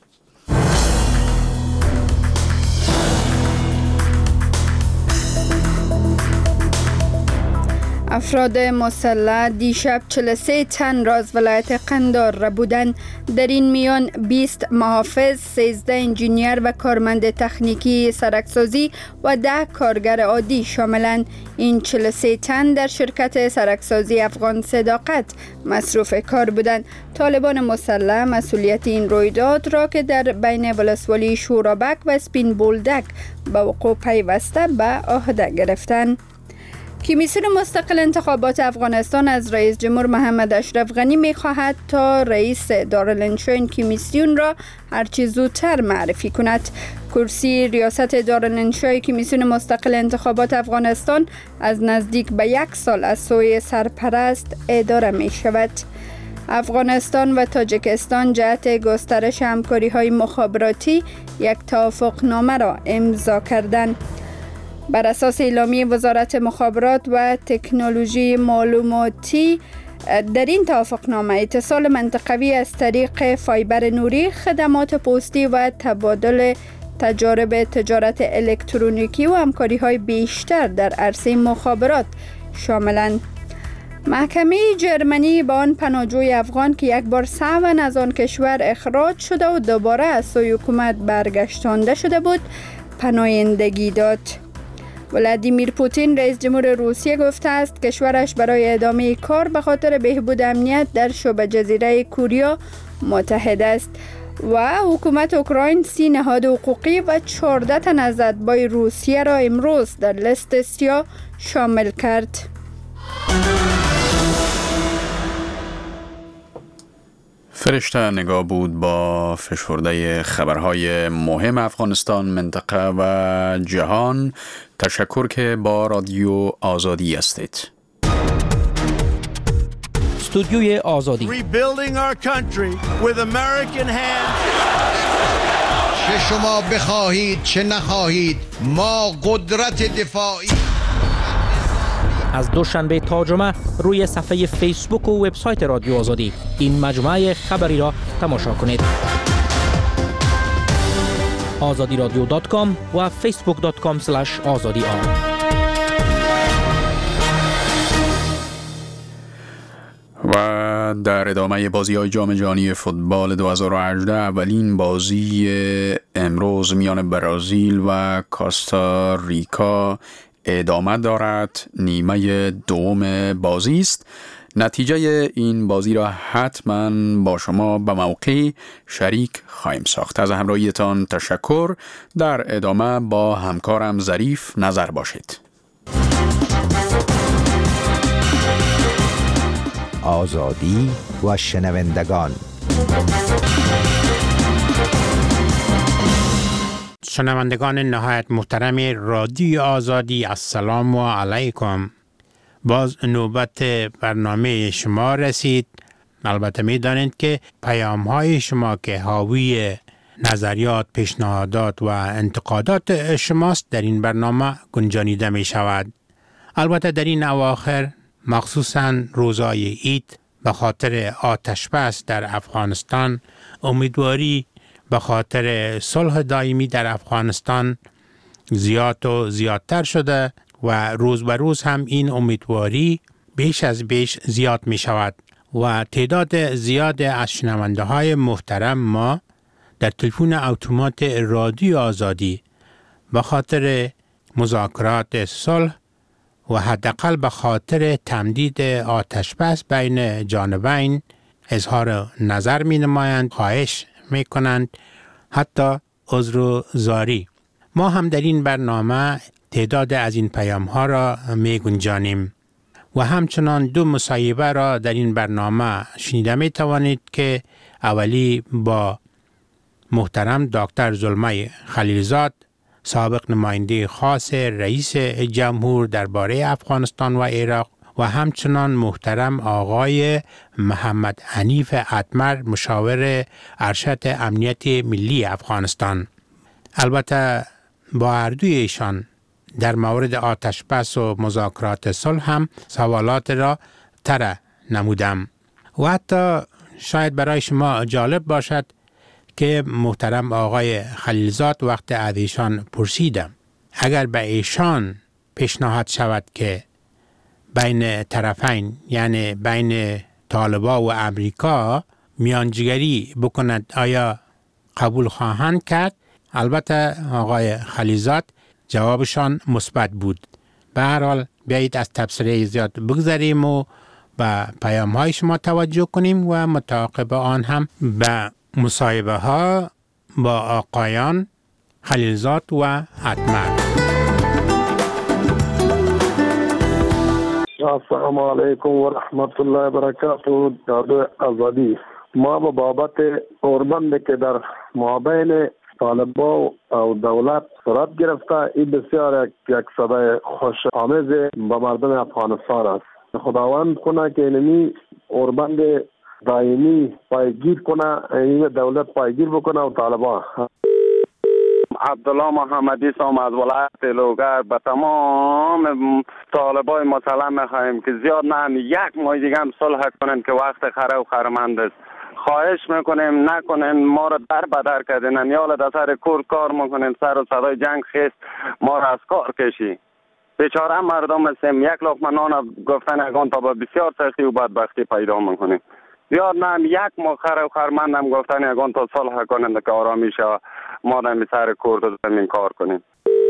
افراد مسلح دیشب چهل و سه تن را از ولایت قندار را بودند. در این میان بیست محافظ، سیزده انجینیر و کارمند تکنیکی سرکسازی و ده کارگر عادی شاملند. این چهل و سه تن در شرکت سرکسازی افغان صداقت مصروف کار بودند. طالبان مسلح مسئولیت این رویداد را که در بین ولسوالی شورابک و سپین بولدک به وقوع پیوسته به عهده گرفتند. کمیسیون مستقل انتخابات افغانستان از رئیس جمهور محمد اشرف غنی می خواهد تا رئیس دارالانشا این کمیسیون را هرچی زودتر معرفی کند. کرسی ریاست دارالانشای کمیسیون مستقل انتخابات افغانستان از نزدیک به یک سال از سوی سرپرست اداره می شود. افغانستان و تاجیکستان جهت گسترش همکاری های مخابراتی یک توافقنامه را امضا کردند. بر اساس اعلامیه وزارت مخابرات و تکنولوژی معلوماتی، در این توافقنامه اتصال منطقوی از طریق فایبر نوری، خدمات پستی و تبادل تجارب تجارت الکترونیکی و همکاری‌های بیشتر در عرصه مخابرات شاملند. محکمه جرمنی با آن پناهجوی افغان که یک بار سهواً از آن کشور اخراج شده و دوباره از سوی حکومت برگشتانده شده بود، پناهندگی داد. ولادیمیر پوتین رئیس جمهور روسیه گفته است کشورش برای ادامه کار به خاطر بهبود امنیت در شبه جزیره کوریا متحد است و حکومت اوکراین سی نهاد حقوقی و چهارده تن از اتباع روسیه را امروز در لیست سیاه شامل کرد. فرشته نگاه بود با فشرده خبرهای مهم افغانستان، منطقه و جهان. تشکر که با رادیو آزادی هستید. استودیوی آزادی Rebuilding our country with American hands. چه شما بخواهید چه نخواهید ما قدرت دفاعی. از دوشنبه تا جمعه روی صفحه فیسبوک و وبسایت رادیو آزادی این مجموعه خبری را تماشا کنید. آزادی رادیو دات کام و فیسبوک دات کام اسلش آزادی آر. و در ادامه بازی های جام جهانی فوتبال دو هزار و هجده، اولین بازی امروز میان برزیل و کاستاریکا ادامه دارد. نیمه دوم بازی است. نتیجه این بازی را حتما با شما به موقع شریک خواهیم ساخت. از همراهیتان تشکر. در ادامه با همکارم ظریف نظر باشید. آزادی و شنوندگان. شنوندگان نهایت محترم رادیو آزادی، السلام علیکم. باز نوبت برنامه شما رسید. البته می دانید که پیام های شما که حاوی نظریات، پیشنهادات و انتقادات شماست در این برنامه گنجانیده می شود. البته در این اواخر مخصوصاً روزای عید به خاطر آتش بس در افغانستان، امیدواری به خاطر صلح دائمی در افغانستان زیاد و زیادتر شده و روز به روز هم این امیدواری بیش از بیش زیاد می شود و تعداد زیاد از شنونده های محترم ما در تلفن اتومات رادیو آزادی به خاطر مذاکرات صلح و حداقل به خاطر تمدید آتش بس بین جانبین اظهار نظر می نمایند، خواهش می کنند، حتی عذر زاری. ما هم در این برنامه تعداد از این پیام ها را می گنجانیم و همچنان دو مصاحبه را در این برنامه شنیده می توانید که اولی با محترم دکتر زلمه خلیلزاد، سابق نماینده خاص رئیس جمهور درباره افغانستان و عراق، و همچنان محترم آقای محمد حنیف اتمر، مشاور ارشد امنیت ملی افغانستان. البته با هر دوی ایشان در مورد آتش بس و مذاکرات صلح هم سوالات را طرح نمودم و حتی شاید برای شما جالب باشد که محترم آقای خلیلزاد وقت از ایشان پرسیدم اگر به ایشان پیشنهاد شود که بین طرفین یعنی بین طالبان و امریکا میانجیگری بکند آیا قبول خواهند کرد؟ البته آقای خلیلزاد جوابشان مثبت بود. به هر حال بیایید از تبصره زیاد بگذاریم و به پیام های شما توجه کنیم و متعاقب آن هم به مصاحبه ها با آقایان خلیلزاد و اتمر. السلام علیکم و رحمت الله و برکاته. رادیو آزادی، ما به بابت اوربند که در مابین طالبان و دولت صورت گرفته، این بسیار یک صدای خوش آمیز به مردم افغانستان است. خداوند کنه که اینمی اوربند دائمی پایگیر کنه، این دولت پایگیر بکنه و طالبان. عبدالله محمدی سام از ولایت لوگر به تمام طالبای مسلم میخواهیم که زیاد نه یک ماه دیگه هم صلح کنن که وقت خره و خرمند است. خواهش میکنیم نکنین، ما را در بدر کردین، یال در سر کور کار میکنین، سر و صدای جنگ خیست ما را از کار کشی. بیچاره مردم هستیم، یک لقمه نان گفتن اگان تا به بسیار سختی و بدبختی پیدا میکنیم. زیاد نه یک ماه خره و خرمند هم گفتن اگان تا صلح کنن که آرامی شود ما در سر کور و زمین کار کنیم.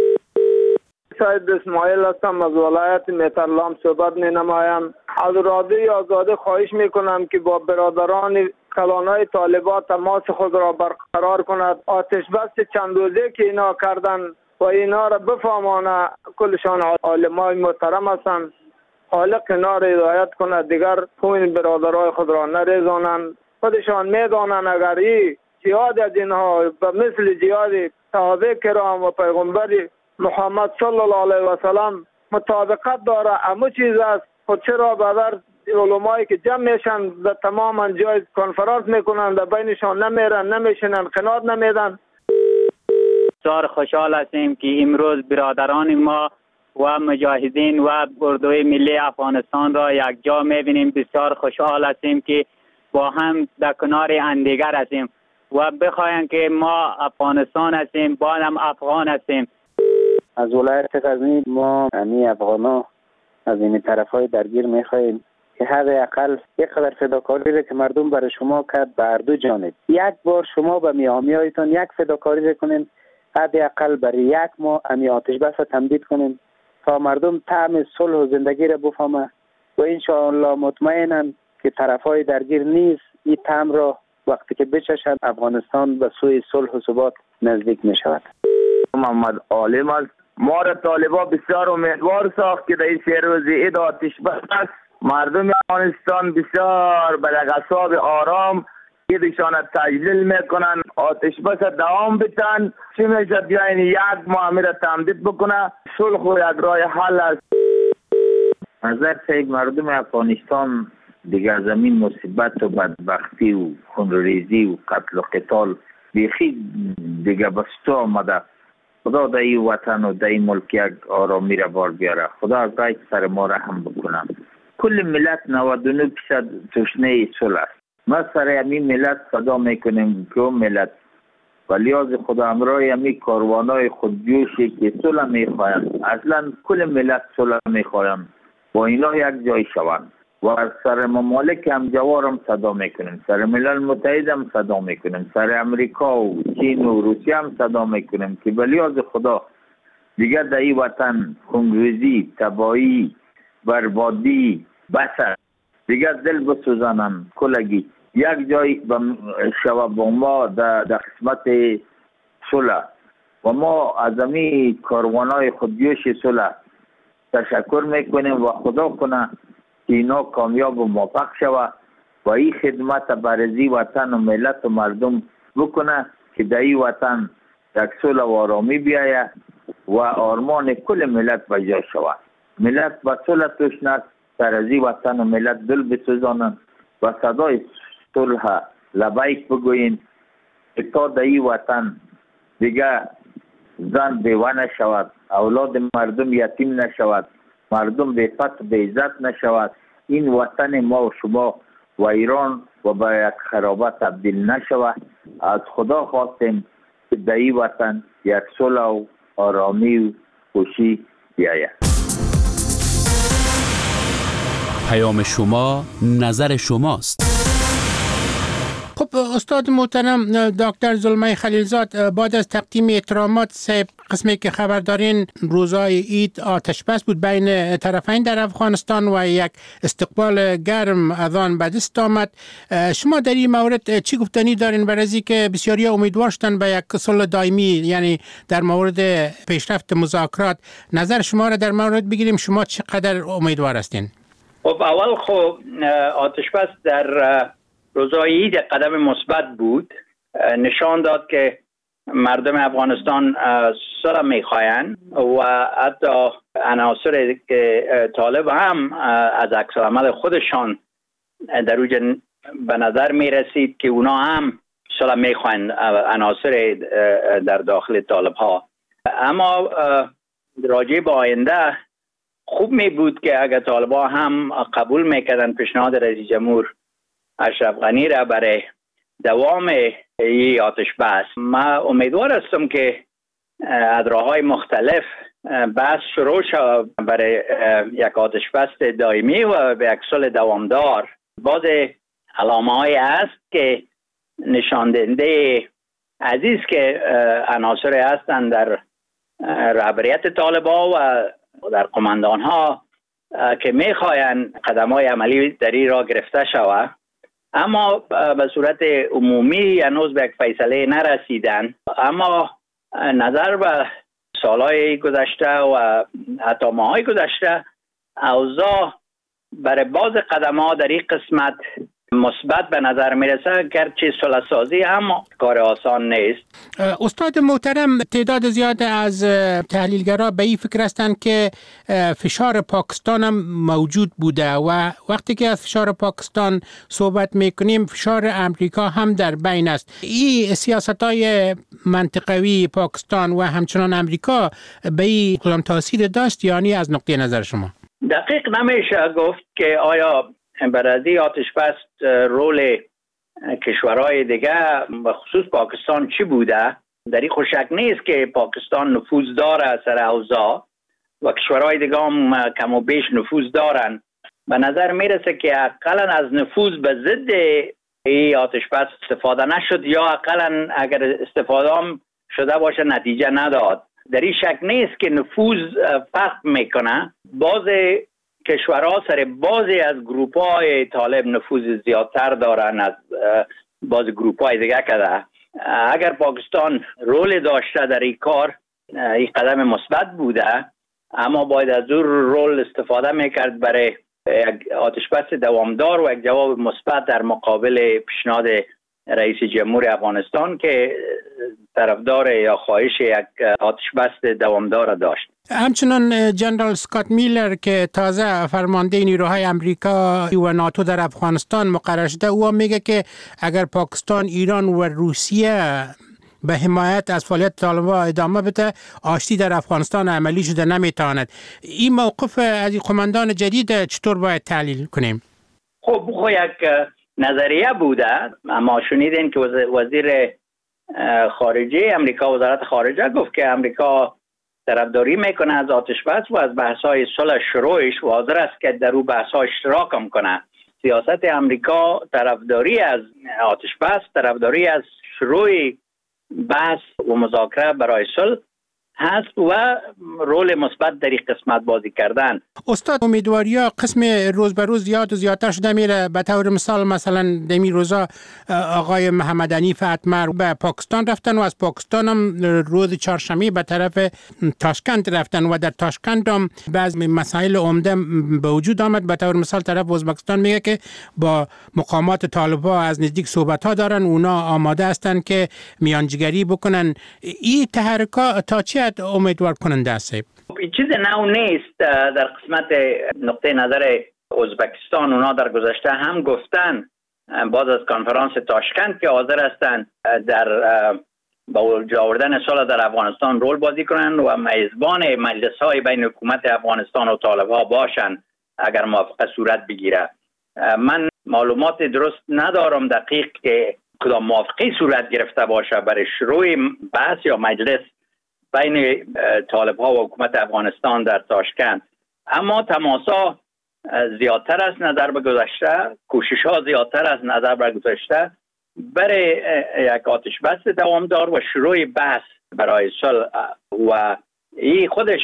سید اسماعیل هستم از ولایت مهترلام صحبت می نمایم. از رادیو آزادی خواهش می کنم که با برادران کلانای طالبان تماس خود را برقرار کند. آتش بس چند روزه که اینا کردن و اینا را بفهمانه، کلشان عالمای محترم هستند. خالق اینا را هدایت کند، دیگر خون برادرای خود را نریزانند. خودشان می دانند اگر ای جهاد از اینها به مثل جهاد صحابه کرام و پیغمبر محمد صلی الله علیه و سلام مطابقت داره، اما چیز است. خود چرا بدر علمایی که جمع میشن در تمام جای کنفرانس میکنن در بینشان نمیرن، نمیشنن، قناعت نمیدن. بسیار خوشحال هستیم که امروز برادران ما و مجاهدین و اردوی ملی افغانستان را یک جا میبینیم. بسیار خوشحال هستیم که با هم در کنار اندیگر هستیم و بخوایم که ما افغانستان هستیم، با هم افغان هستیم. از ولایت غزنی ما همه افغانا از این طرف های درگیر میخواهیم که حداقل یک قدر فداکاری را که مردم برای شما کرد به هر دو جانب، یک بار شما به میامی هایتان یک فداکاری کنین، حداقل برای یک ماه امی آتش بس تمدید کنین تا مردم طعم صلح و زندگی را بفهمه و انشاءالله مطمئنم که طرف های درگیر نیست این طعم را وقتی که بچشن افغانستان به سوی صلح و ثبات نزدیک می شود. محمد عالم است. ما را طالبان بسیار امیدوار ساخت که در این سه روزی اید آتش بس است. مردم افغانستان بسیار به اعصاب آرام ایدشان تجلیل میکنن، آتش بس دوام بتن، چی میشه بیاین یک ماه را تمدید بکنه، صلح و یک راه حل است. نظر سید مردم افغانستان دیگر زمین مصیبت و بدبختی و خونریزی و قتل و قتال بیخی دیگه بستو آمده. خدا در این وطن و در این ملک یک آرامی را بار بیاره. خدا از رای سر ما رحم بکنم. کل ملت نود و نه درصد تشنه صلح است. ما سر همین ملت صدا میکنیم که ملت ولیاز خدا امرای همین کاروانای خودجوشی که صلح میخواهند، اصلا کل ملت صلح میخواهند با اینا یک جای شوند و سر ممالک همجوار هم صدا میکنیم، سر ملل متحد هم صدا میکنیم، سر امریکا و چین و روسیه هم صدا میکنیم که بلیاز خدا دیگه در این وطن خونریزی، تباهی، بربادی بس دیگه دل بسوزانن کلگی یک جای شوا با ما در قسمت صلح و ما از امی کاروانای خودجوش صلح تشکر میکنیم و خدا کنه که اینا کامیاب و موفق شوه و این خدمت برزی وطن و ملت و مردم بکنه که در این وطن یک صلح و آرامی بیایه و آرمان کل ملت بجا شوه. ملت با صلح توشنک سر از این وطن و ملت دل بسوزانن و صدای صلح لبیک بگوین که تا در این وطن دیگه زن بیوه نشود، اولاد مردم یتیم نشود، مردم بی پت و بی عزت نشود. این وطن ما و شما و ایران و به یک خرابه تبدیل نشود. از خدا خواستیم که در این وطن یک صلح و آرامی و خوشی بیاید. پیام شما نظر شماست. خب استاد محترم دکتر زلمه خلیلزاد، بعد از تقدیم احترامات صاحب، قسمی که خبر دارین روزای عید آتش بس بود بین طرفین در افغانستان و یک استقبال گرم از آن به دست آمد. شما در این مورد چی گفتنی دارین برای از اینکه بسیاری امیدوار شدن به یک صلح دائمی، یعنی در مورد پیشرفت مذاکرات؟ نظر شما را در مورد بگیریم، شما چقدر امیدوار هستین؟ خب اول خب آتش بس در روزای عید قدم مثبت بود، نشان داد که مردم افغانستان صلح میخواین و حتی عناصر که طالب هم از عکس العمل خودشان در اوج به نظر میرسید که اونا هم صلح میخواین، عناصر در داخل طالب ها. اما راجع به آینده خوب می بود که اگر طالبان هم قبول میکردن پیشنهاد رئیس جمهور اشرف غنی را برای دوام این آتش بس، ما امیدوار هستم که از راه‌های مختلف بحث شروع شود برای یک آتش بس دائمی و به یک صلح دوامدار. بعض علامه‌های است که نشان دهنده عزیز که عناصر هستند در رهبریت طالبان و در قماندان ها که میخواین قدم‌های عملی در این راه گرفته شود، اما به صورت عمومی هنوز به یک فیصله نرسیدن. اما نظر به سالهای گذشته و حتی ماهای گذشته، اوضاع برای بعض قدم‌ها در این قسمت مثبت به نظر میرسه، گرچه صلح سازی هم کار آسان نیست. استاد محترم، تعداد زیاد از تحلیلگرا به این فکر هستند که فشار پاکستان هم موجود بوده و وقتی که از فشار پاکستان صحبت میکنیم فشار امریکا هم در بین است. این سیاست‌های منطقوی پاکستان و همچنان امریکا به این کدام تاثیر داشت، یعنی از نقطه نظر شما؟ دقیق نمیشه گفت که آیا برای آتش بس رول کشورهای دیگه و خصوص پاکستان چی بوده. در این خوشک نیست که پاکستان نفوذ داره سر اوضاع و کشورهای دیگه هم کم و بیش نفوذ دارن. به نظر میرسه که اقلا از نفوذ به ضد این آتش بس استفاده نشد، یا اقلا اگر استفاده هم شده باشه نتیجه نداد. در این شک نیست که نفوذ فرق میکنه. باز کشورها سر بعضی از گروپ های طالب نفوذ زیادتر دارن از بعضی گروپ های دیگه کده. اگر پاکستان رول داشته در این کار، این قدم مثبت بوده، اما باید از اون رول استفاده میکرد برای یک آتش بس دوامدار و یک جواب مثبت در مقابل پیشنهاد رئیس جمهور افغانستان که طرفدار یا خواهش یک آتش بس دوامدار داشت. همچنان جنرال اسکات میلر که تازه فرمانده نیروهای امریکا و ناتو در افغانستان مقرر شده، او میگه که اگر پاکستان، ایران و روسیه به حمایت از فعالیت طالبان ادامه بده، آشتی در افغانستان عملی شده نمیتواند. این موقف از این قماندان جدید چطور باید تحلیل کنیم؟ خب خب یک نظریه بوده، اما شنیدین که وزیر خارجه امریکا، وزارت خارجه گفت که امریکا طرفداری میکنه از آتش بس و از بحث‌های صلح شروعش و حاضر است که در اون بحث‌ها اشتراک هم کنه. سیاست امریکا طرفداری از آتش بس، طرفداری از شروع بحث و مذاکره برای صلح هست و رول مثبت در این قسمت بازی کردن. استاد، امیدواریا قسم روز به روز زیاد و زیادتر شده میره. به طور مثال مثلا دمی روزا آقای محمد حنیف اتمر به پاکستان رفتن و از پاکستان هم روز چهارشنبه به طرف تاشکند رفتن و در تاشکند هم بعضی مسائل عمده به وجود آمد. به طور مثال طرف ازبکستان میگه که با مقامات طالبان از نزدیک صحبت ها دارن، اونا آماده هستن که میانجیگری بکنن. این تحرکات تا چه امیدوار کننده است؟ این چیز نو نیست. در قسمت نقطه نظر ازبکستان اونا در گذشته هم گفتن بعد از کنفرانس تاشکند که حاضر هستند در با آوردن صلح در افغانستان رول بازی کنند و میزبان مجلس های بین حکومت افغانستان و طالبان باشند اگر موافقت صورت بگیره. من معلومات درست ندارم دقیق که کدام موافقه صورت گرفته باشه برای شروع بحث یا مجلس بین طالب‌ها و حکومت افغانستان در تاشکند، اما تماس‌ها زیادتر از نظر به گذشته، کوشش‌ها زیادتر از نظر به گذشته برای یک آتش بس دوامدار و شروع بحث برای صلح و این خودش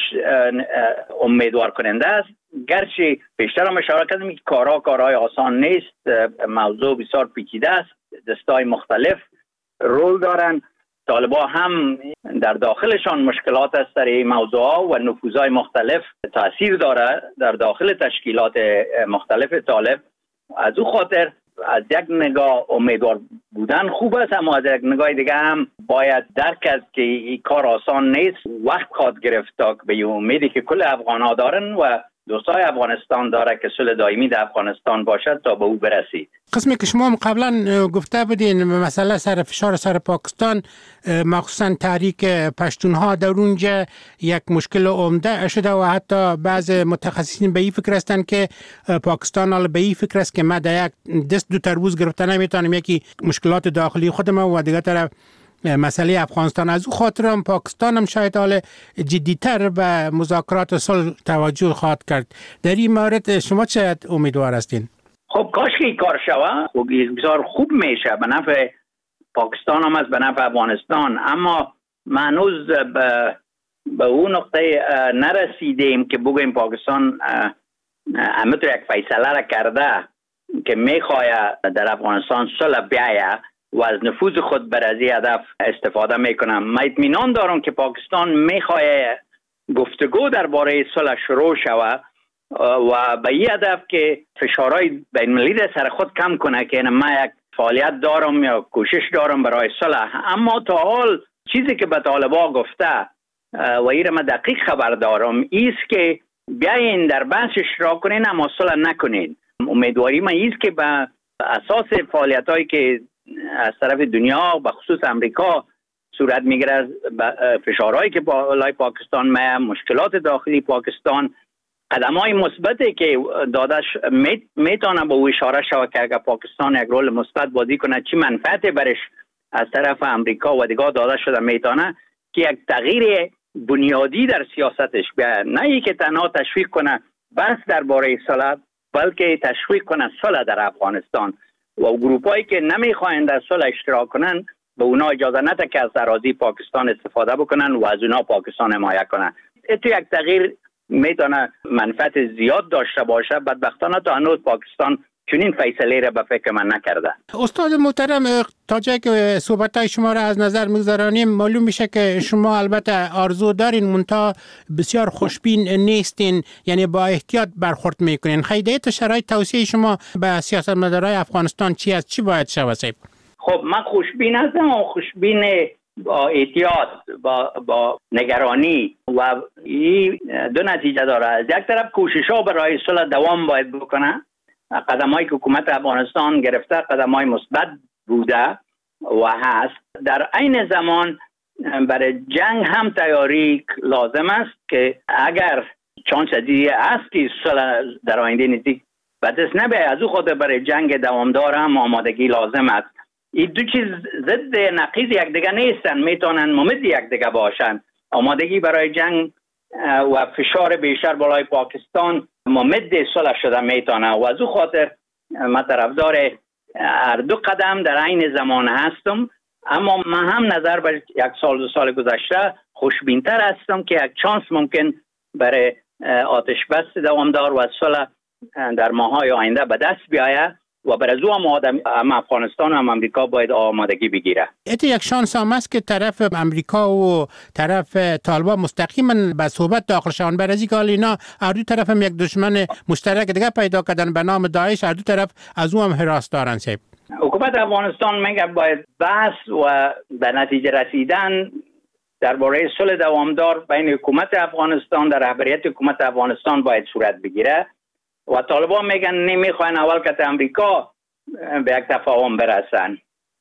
امیدوار کننده است. گرچه بیشتر هم اشاره کردم که کارها کارهای آسان نیست، موضوع بسیار پیچیده است، دستای مختلف رول دارن. طالبان هم در داخلشان مشکلات است در این موضوع و نفوذهای مختلف تاثیر داره در داخل تشکیلات مختلف طالب. از او خاطر از یک نگاه امیدوار بودن خوب است، اما از یک نگاه دیگه هم باید درک است که این کار آسان نیست. وقت خواهد گرفت تا به امیدی که کل افغان‌ها دارن و دوستای افغانستان داره که صلح دائمی در افغانستان باشد تا به او برسید. قسمی که شما قبلا گفته بودین مسئله سر فشار سر پاکستان، مخصوصا تحریک پشتونها در اونجا یک مشکل عمده شده و حتی بعض متخصصین به این فکر هستند که پاکستان حالا به این فکر است که ما در یک دست دو تربوز گرفته نمیتونیم، یکی مشکلات داخلی خود ما و دیگه طرف مسئله افغانستان. از او خاطر هم پاکستان هم شاید حال جدیتر به مذاکرات صلح توجه خواهد کرد. در این مورد شما چه امیدوار هستین؟ خب کاش که این کار شود، بسیار خوب میشه، به نفع پاکستان هم است، به نفع افغانستان. اما هنوز به به اون نقطه نرسیدیم که بگویم پاکستان همینطور یک فیصله را کرده که میخواه در افغانستان صلح بیایه و از نفوذ خود بر از این هدف استفاده میکنم. من اطمینان دارم که پاکستان میخواه گفتگو درباره صلح شروع شود و به این هدف که فشارهای بین المللی سر خود کم کنه که من یک فعالیت دارم یا کوشش دارم برای صلح. اما تا حال چیزی که به طالبان گفته و این من دقیق خبر دارم ایست که بیاین در بحث اشتراک کنین اما صلح نکنین. امیدواری من ایست که به اساس فعالیتایی که از طرف دنیا به خصوص امریکا صورت میگیره، فشارهایی که بالای پاکستان میه، مشکلات داخلی پاکستان، قدم‌های مثبتی که دادش میتونه به او اشاره شود که اگر پاکستان یک رول مثبت بازی کنه چی منفعتی برش از طرف امریکا و دیگه داده شده میتونه که یک تغییر بنیادی در سیاستش بیاید، نه ای که تنها تشویق کنه بحث درباره صلح بلکه تشویق کنه صلح در افغانستان و گروپایی که نمیخواین در صلح اشتراک کنن به اونا اجازه نده که از اراضی پاکستان استفاده بکنن و از اونا پاکستان حمایت کنن. تو یک تغییر میتونه منفعت زیاد داشته باشه. بدبختانه تا هنوز پاکستان چنین فیصله را به فکر من نکرده. استاد محترم، تا جایی که صحبت‌های شما را از نظر میگذارانیم معلوم میشه که شما البته آرزو دارین منتها بسیار خوشبین نیستین، یعنی با احتیاط برخورد میکنین. هدایت شرایط توصیه شما به سیاستمدارای افغانستان چی است؟ چی باید شود؟ خب من خوشبین هستم و خوشبین با احتیاط، با با نگرانی و این دو نتیجه داره. از یک طرف کوشش‌ها برای صلح دوام باید بکنه. قدم‌هایی که حکومت افغانستان گرفته قدم‌های مثبت بوده و هست. در عین زمان برای جنگ هم تیاری لازم است که اگر چانس دیگه است که صلح در آینده نزدیک به دست نبیاید، از او خود برای جنگ دوامدار هم آمادگی لازم است. این دو چیز ضد نقیض یک دیگه نیستن، میتونن ممد یک دیگه باشن. آمادگی برای جنگ و فشار بیشتر بالای پاکستان ممد صلح شده میتونه و از او خاطر من طرفدار هر دو قدم در عین زمان هستم. اما من هم نظر بر یک سال دو سال گذشته خوشبینتر هستم که یک چانس ممکن برای آتش بس دوامدار و صلح در ماهای آینده به دست بیاید و برای او هم افغانستان و هم امریکا باید آمادگی بگیره. ایت یک شانس هم است که طرف امریکا و طرف طالبان مستقیما به صحبت داخل شوند، برای اینکه حالا اینا هر دو طرف هم یک دشمن مشترک دیگه پیدا کردن به نام داعش، هر دو طرف از او هم حراس دارن. صاحب حکومت افغانستان میگه باید بحث و به نتیجه رسیدن درباره صلح دوامدار بین حکومت افغانستان در رهبریت حکومت افغانستان باید صورت بگیره و طالبان میگن نمیخواین اول که امریکا به یک تفاهم برسن.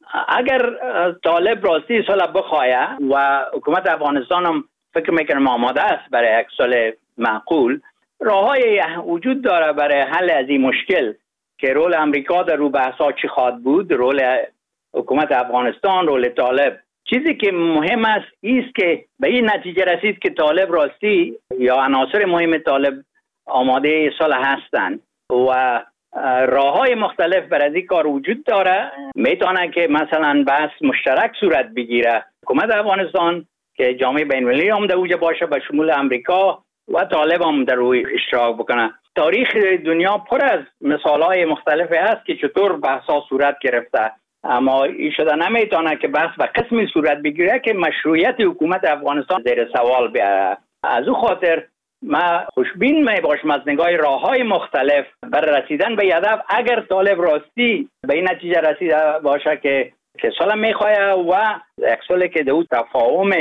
اگر طالب راستی صلح بخواهد و حکومت افغانستان هم فکر میکنم آماده است برای یک صلح معقول، راههای وجود داره برای حل از این مشکل که رول امریکا در رو بحثا چی خواهد بود، رول حکومت افغانستان، رول طالب. چیزی که مهم است ایست که به این نتیجه رسید که طالب راستی یا عناصر مهم طالب آماده صلح هستند و راههای مختلف برای این کار وجود داره. میتونه که مثلا بحث مشترک صورت بگیره، حکومت افغانستان که جامعه بین‌المللی هم در اوج باشه به شمول امریکا و طالب هم در روی اشتراک بکنه. تاریخ دنیا پر از مثالهای مختلفی هست که چطور بحثا صورت گرفته، اما این شده نمیتونه که بحث به قسمی صورت بگیره که مشروعیت حکومت افغانستان زیر سوال بیاره. از او خاطر من خوشبین می باشم از نگاه راههای مختلف برای رسیدن به هدف. اگر طالب راستی به این نتیجه رسیده باشه که که صلح میخواه و یک صلح که دو تفاهم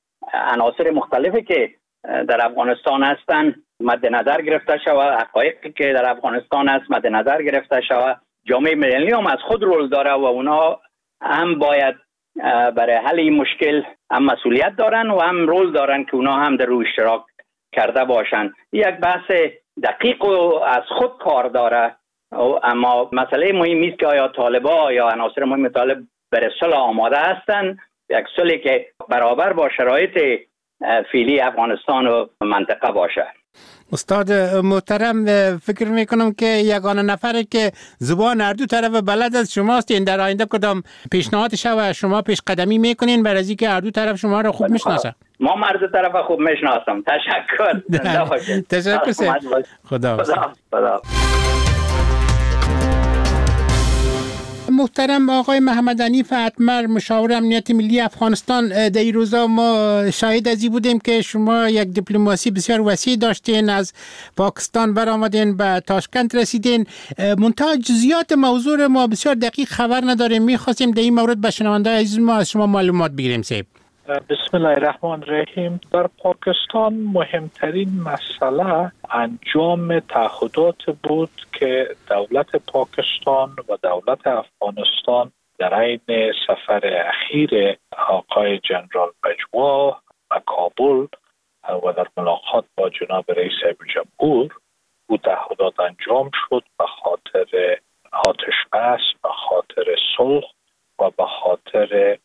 عناصر مختلفی که در افغانستان هستن مد نظر گرفته شود، حقایقی که در افغانستان هست مد نظر گرفته شود، جامعه ملی هم از خود رول داره و اونا هم باید برای حل این مشکل هم مسئولیت دارن و هم رول دارن که اونا هم در روی اشتراک کرده باشن. یک بحث دقیق و از خود کار داره، اما مسئله مهمی است که آیا طالبا یا عناصر مهم طالب برای صلح آماده هستند، یک صلحی که برابر با شرایط فعلی افغانستان و منطقه باشه. استاد محترم، فکر میکنم که یگانه نفره که زبان هر دو طرف بلد از شماست. این در آینده کدام پیشنهاد شما شما پیش قدمی میکنین برای اینکه هر دو طرف شما را خوب میشناسه؟ ما مرد طرف خوب میشناسم. تشکر. تشکر سه. خدا خدا. محترم آقای محمد حنیف اتمر، مشاور امنیت ملی افغانستان، در این روزا ما شاهد از این بودیم که شما یک دیپلماسی بسیار وسیع داشتین، از پاکستان برآمدین به تاشکند رسیدین. منتها جزئیات موضوع ما بسیار دقیق خبر نداریم، می‌خواستیم در این مورد به شنونده‌های عزیز ما از شما معلومات بگیریم. سیب بسم الله الرحمن الرحیم. در پاکستان مهمترین مسئله انجام تعهدات بود که دولت پاکستان و دولت افغانستان در عین سفر اخیر آقای جنرال بجوا و کابل و در ملاقات با جناب رئیس جمهور او تعهدات انجام شد به خاطر آتش بس، به خاطر صلح و به خاطر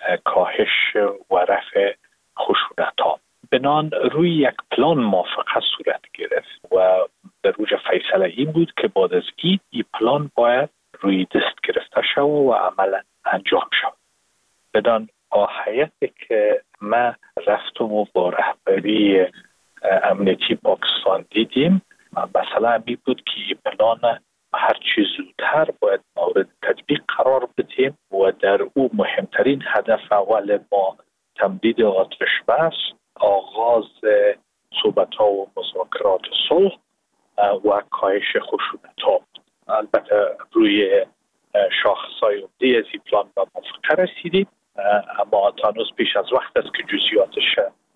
کاهش و رفع خشونت‌ها. بنان روی یک پلان موافقت صورت گرفت و در اوج فیصله این بود که بعد از این این پلان باید روی دست گرفته شود و عملا انجام شود. بدان آهیتی که ما رفتم و با رهبری امنیتی پاکستان دیدیم، مثلا می بود که این پلان هر چیز زودتر باید مورد تطبیق قرار بدیم و در او مهمترین هدف اول ما تمدید آتش بس، آغاز صحبت‌ها و مذاکرات صلح و کاهش خشونت‌ها. البته روی شاخص‌های عمده از این پلان به موافقه رسیدیم، اما تا هنوز پیش از وقت است که جزئیاتش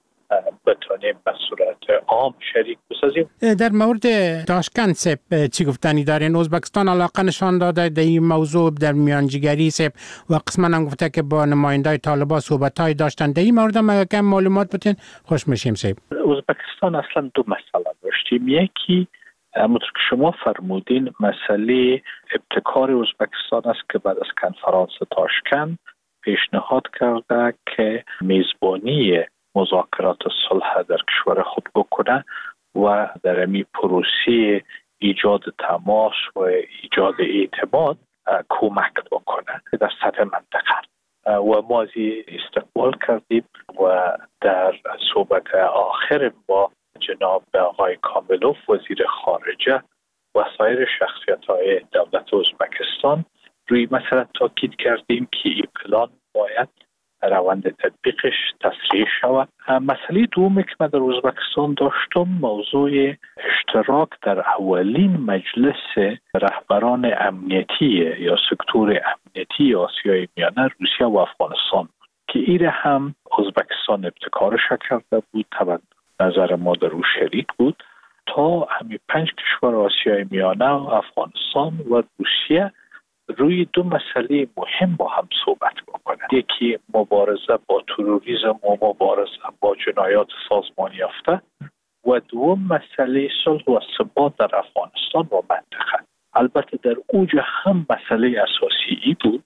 بتونیم به صورت عام شریک بسازیم. در مورد تاشکند سپ چی گفتنی دارین؟ ازبکستان علاقه نشان داده در این موضوع در میانجیگری سپ و قسما هم گفته که با نمایندای طالبان صحبت‌های داشتن. در این مورد ما کم معلومات بتین خوش میشیم. سپ ازبکستان اصلا دو مسئله داشتیم. یکی همونطور که شما فرمودین مسئله ابتکار ازبکستان است که بعد از کنفرانس تاشکند پیشنهاد کرده که میزبانی مذاکرات صلح در کشور خود بکنه و در این پروسه ایجاد تماس و ایجاد اعتماد کمک بکنه در سطح منطقه. و ما از استقبال کردیم و در صحبت آخر با جناب آقای کاملوف وزیر خارجه و سایر شخصیت‌های دولت ازبکستان روی مسئله تاکید کردیم که این پلان باید روند تطبیقش تسریع شود. مسئله دومی که من در ازبکستان داشتم موضوع اشتراک در اولین مجلس رهبران امنیتی یا سکتور امنیتی آسیای میانه روسیه و افغانستان که این هم ازبکستان ابتکارش کرده بود، طبعا نظر ما در او شریک بود تا همین پنج کشور آسیای میانه و افغانستان و روسیه روی دو مسئله مهم با هم صحبت بکنند. یکی مبارزه با تروریسم و مبارزه با جنایات سازمانی یافته و دوم مسئله صلح و ثبات در افغانستان و منطقه. البته در اوج هم مسئله اساسی ای بود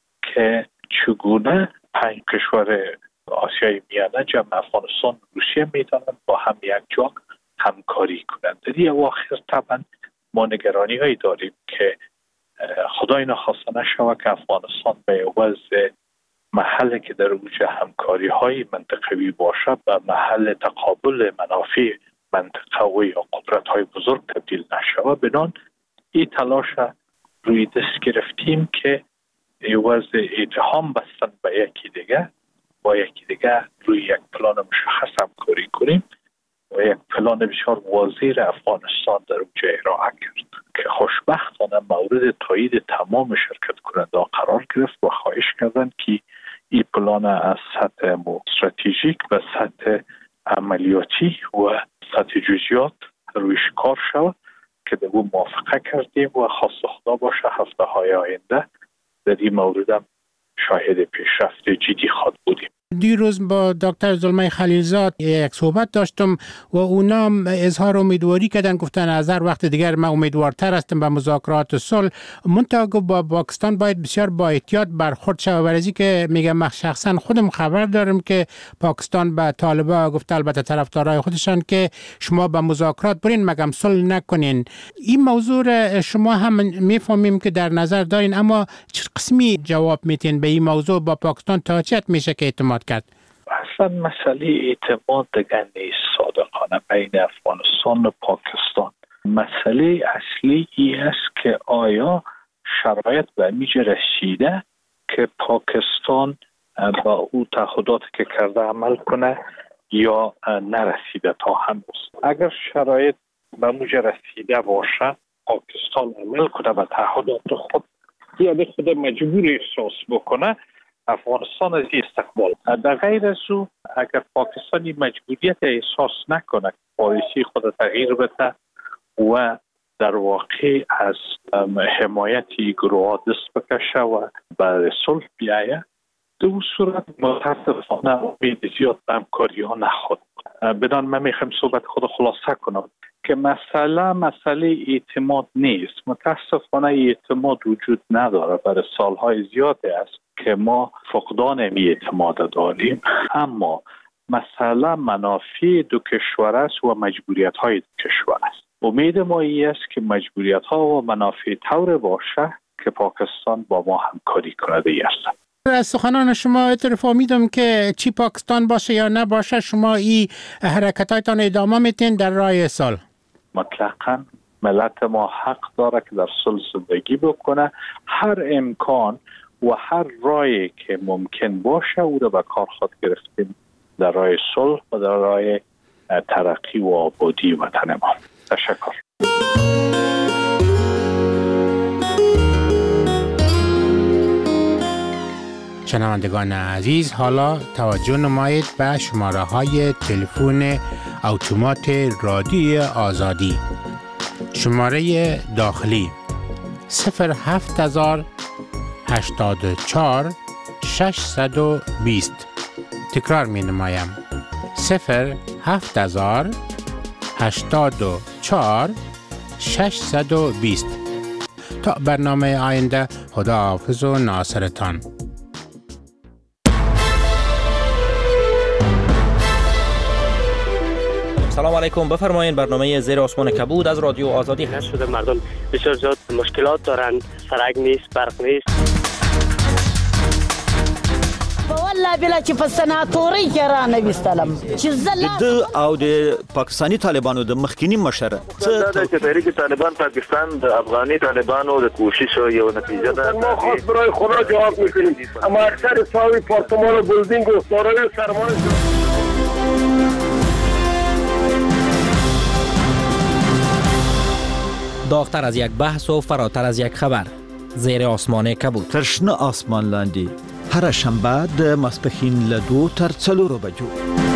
که چگونه پنج کشور آسیای میانه جمع افغانستان و روسیه میتونند با هم یک جا همکاری کنند. در این اواخر طبعا ما نگرانی هایی داریم که خدای نخواسته نشود که افغانستان به وضع محل که در اوج همکاری های منطقوی باشد و محل تقابل منافع منطقه و یا قدرت های بزرگ تبدیل نشود. بدان این تلاش روی دست گرفتیم که وضع اتهام بستن به یکی دیگه با یکی دیگه روی یک پلان مشخص همکاری کنیم و یک پلان بسیار واضح افغانستان در اونجا ارائه کرد که خوشبختانه مورد تایید تمام شرکت کننده قرار گرفت و خواهش کردند که این پلان از سطح استراتژیک و سطح عملیاتی و سطح جزئیات رویش کار شود که در اون موافقه کردیم و خواست خدا باشه هفته های آینده در این مورد شاهد پیشرفت جدی خواهد بودیم. دیروز با دکتر زلمه خلیلزاد یک صحبت داشتم و اونا اظهار امیدواری کردن، گفتن از هر وقت دیگر من امیدوارتر هستم به مذاکرات صلح. منتها با پاکستان باید بسیار با احتیاط برخورد شود، برای که میگم من شخصا خودم خبر دارم که پاکستان به طالبان گفت، البته طرفدارای خودشان، که شما به مذاکرات برین مگم صلح نکنین. این موضوع شما هم میفهمیم که در نظر دارین، اما چه قسمی جواب میتین به این موضوع با پاکستان تا چه میشه که اعتماد کرد؟ اصلا مسئله اعتماد دیگر نیست صادقانه بین افغانستان و پاکستان. مسئله اصلی ای است که آیا شرایط به میجه رسیده که پاکستان با او تعهداتی که کرده عمل کنه یا نرسیده تا هنوز. اگر شرایط به میجه رسیده باشه پاکستان عمل کنه به تعهدات خود یا به خود مجبور احساس بکنه، افغانستان از این استقبال. در غیر از او اگر پاکستانی مجبوریت احساس نکنه پالیسی خود تغییر بده و در واقع از حمایت گروه دست بکشه و به صلح بیایه، در اون صورت متاسفانه امید زیاد به همکاری ها نخواهد بود. بدان من میخوام صحبت خود خلاصه کنم که مسئله مسئله اعتماد نیست. متاسفانه اعتماد وجود نداره، برای سالهای زیادی است که ما فقدان اعتماد داریم، اما مسئله منافع دو کشور است و مجبوریت های دو کشور است. امید ما ای است که مجبوریت ها و منافع طور باشه که پاکستان با ما همکاری کننده است. از سخنان شما اتفامیدم که چی پاکستان باشه یا نباشه شما این حرکتایتان ادامه میتین در راه صلح؟ مطلقاً ملت ما حق داره که در صلح زندگی بکنه. هر امکان و هر راهی که ممکن باشه او را به کار خود گرفتیم در راه صلح و در راه ترقی و آبادی وطن ما. تشکر. شنوندگان عزیز، حالا توجه نمایید به شماره های تلفن اتومات رادیوی آزادی. شماره داخلی صفر هفت هزار هشتاد و چهار ششصد و بیست. تکرار می نمایم صفر هفت هزار هشتاد و چهار ششصد و بیست. تا برنامه آینده، خدا حافظ و ناصرتان. سلام علیکم، بفرمایید. برنامه زیر آسمان کبود از رادیو آزادی هست. شده مردم بسیار زیاد مشکلات دارند، سرک نیست، برق نیست. والله بلا چې په سناتوري کې را نه وستلم چې زله د او د پاکستاني طالبانو د مخکینی مشر څه د تحریک طالبان پاکستان د افغاني طالبانو د کوشش یو نتیجه ده. ما خاص برای خدا جواب میکنیم، اما اکثر ساوی پارتمان و بلدینگ و دارای سرمایه داغتر از یک بحث و فراتر از یک خبر، زیر آسمان کبود. ترشنه آسمان لاندی هر شنبه د ماسپښین له دوه تر څلورو بجو.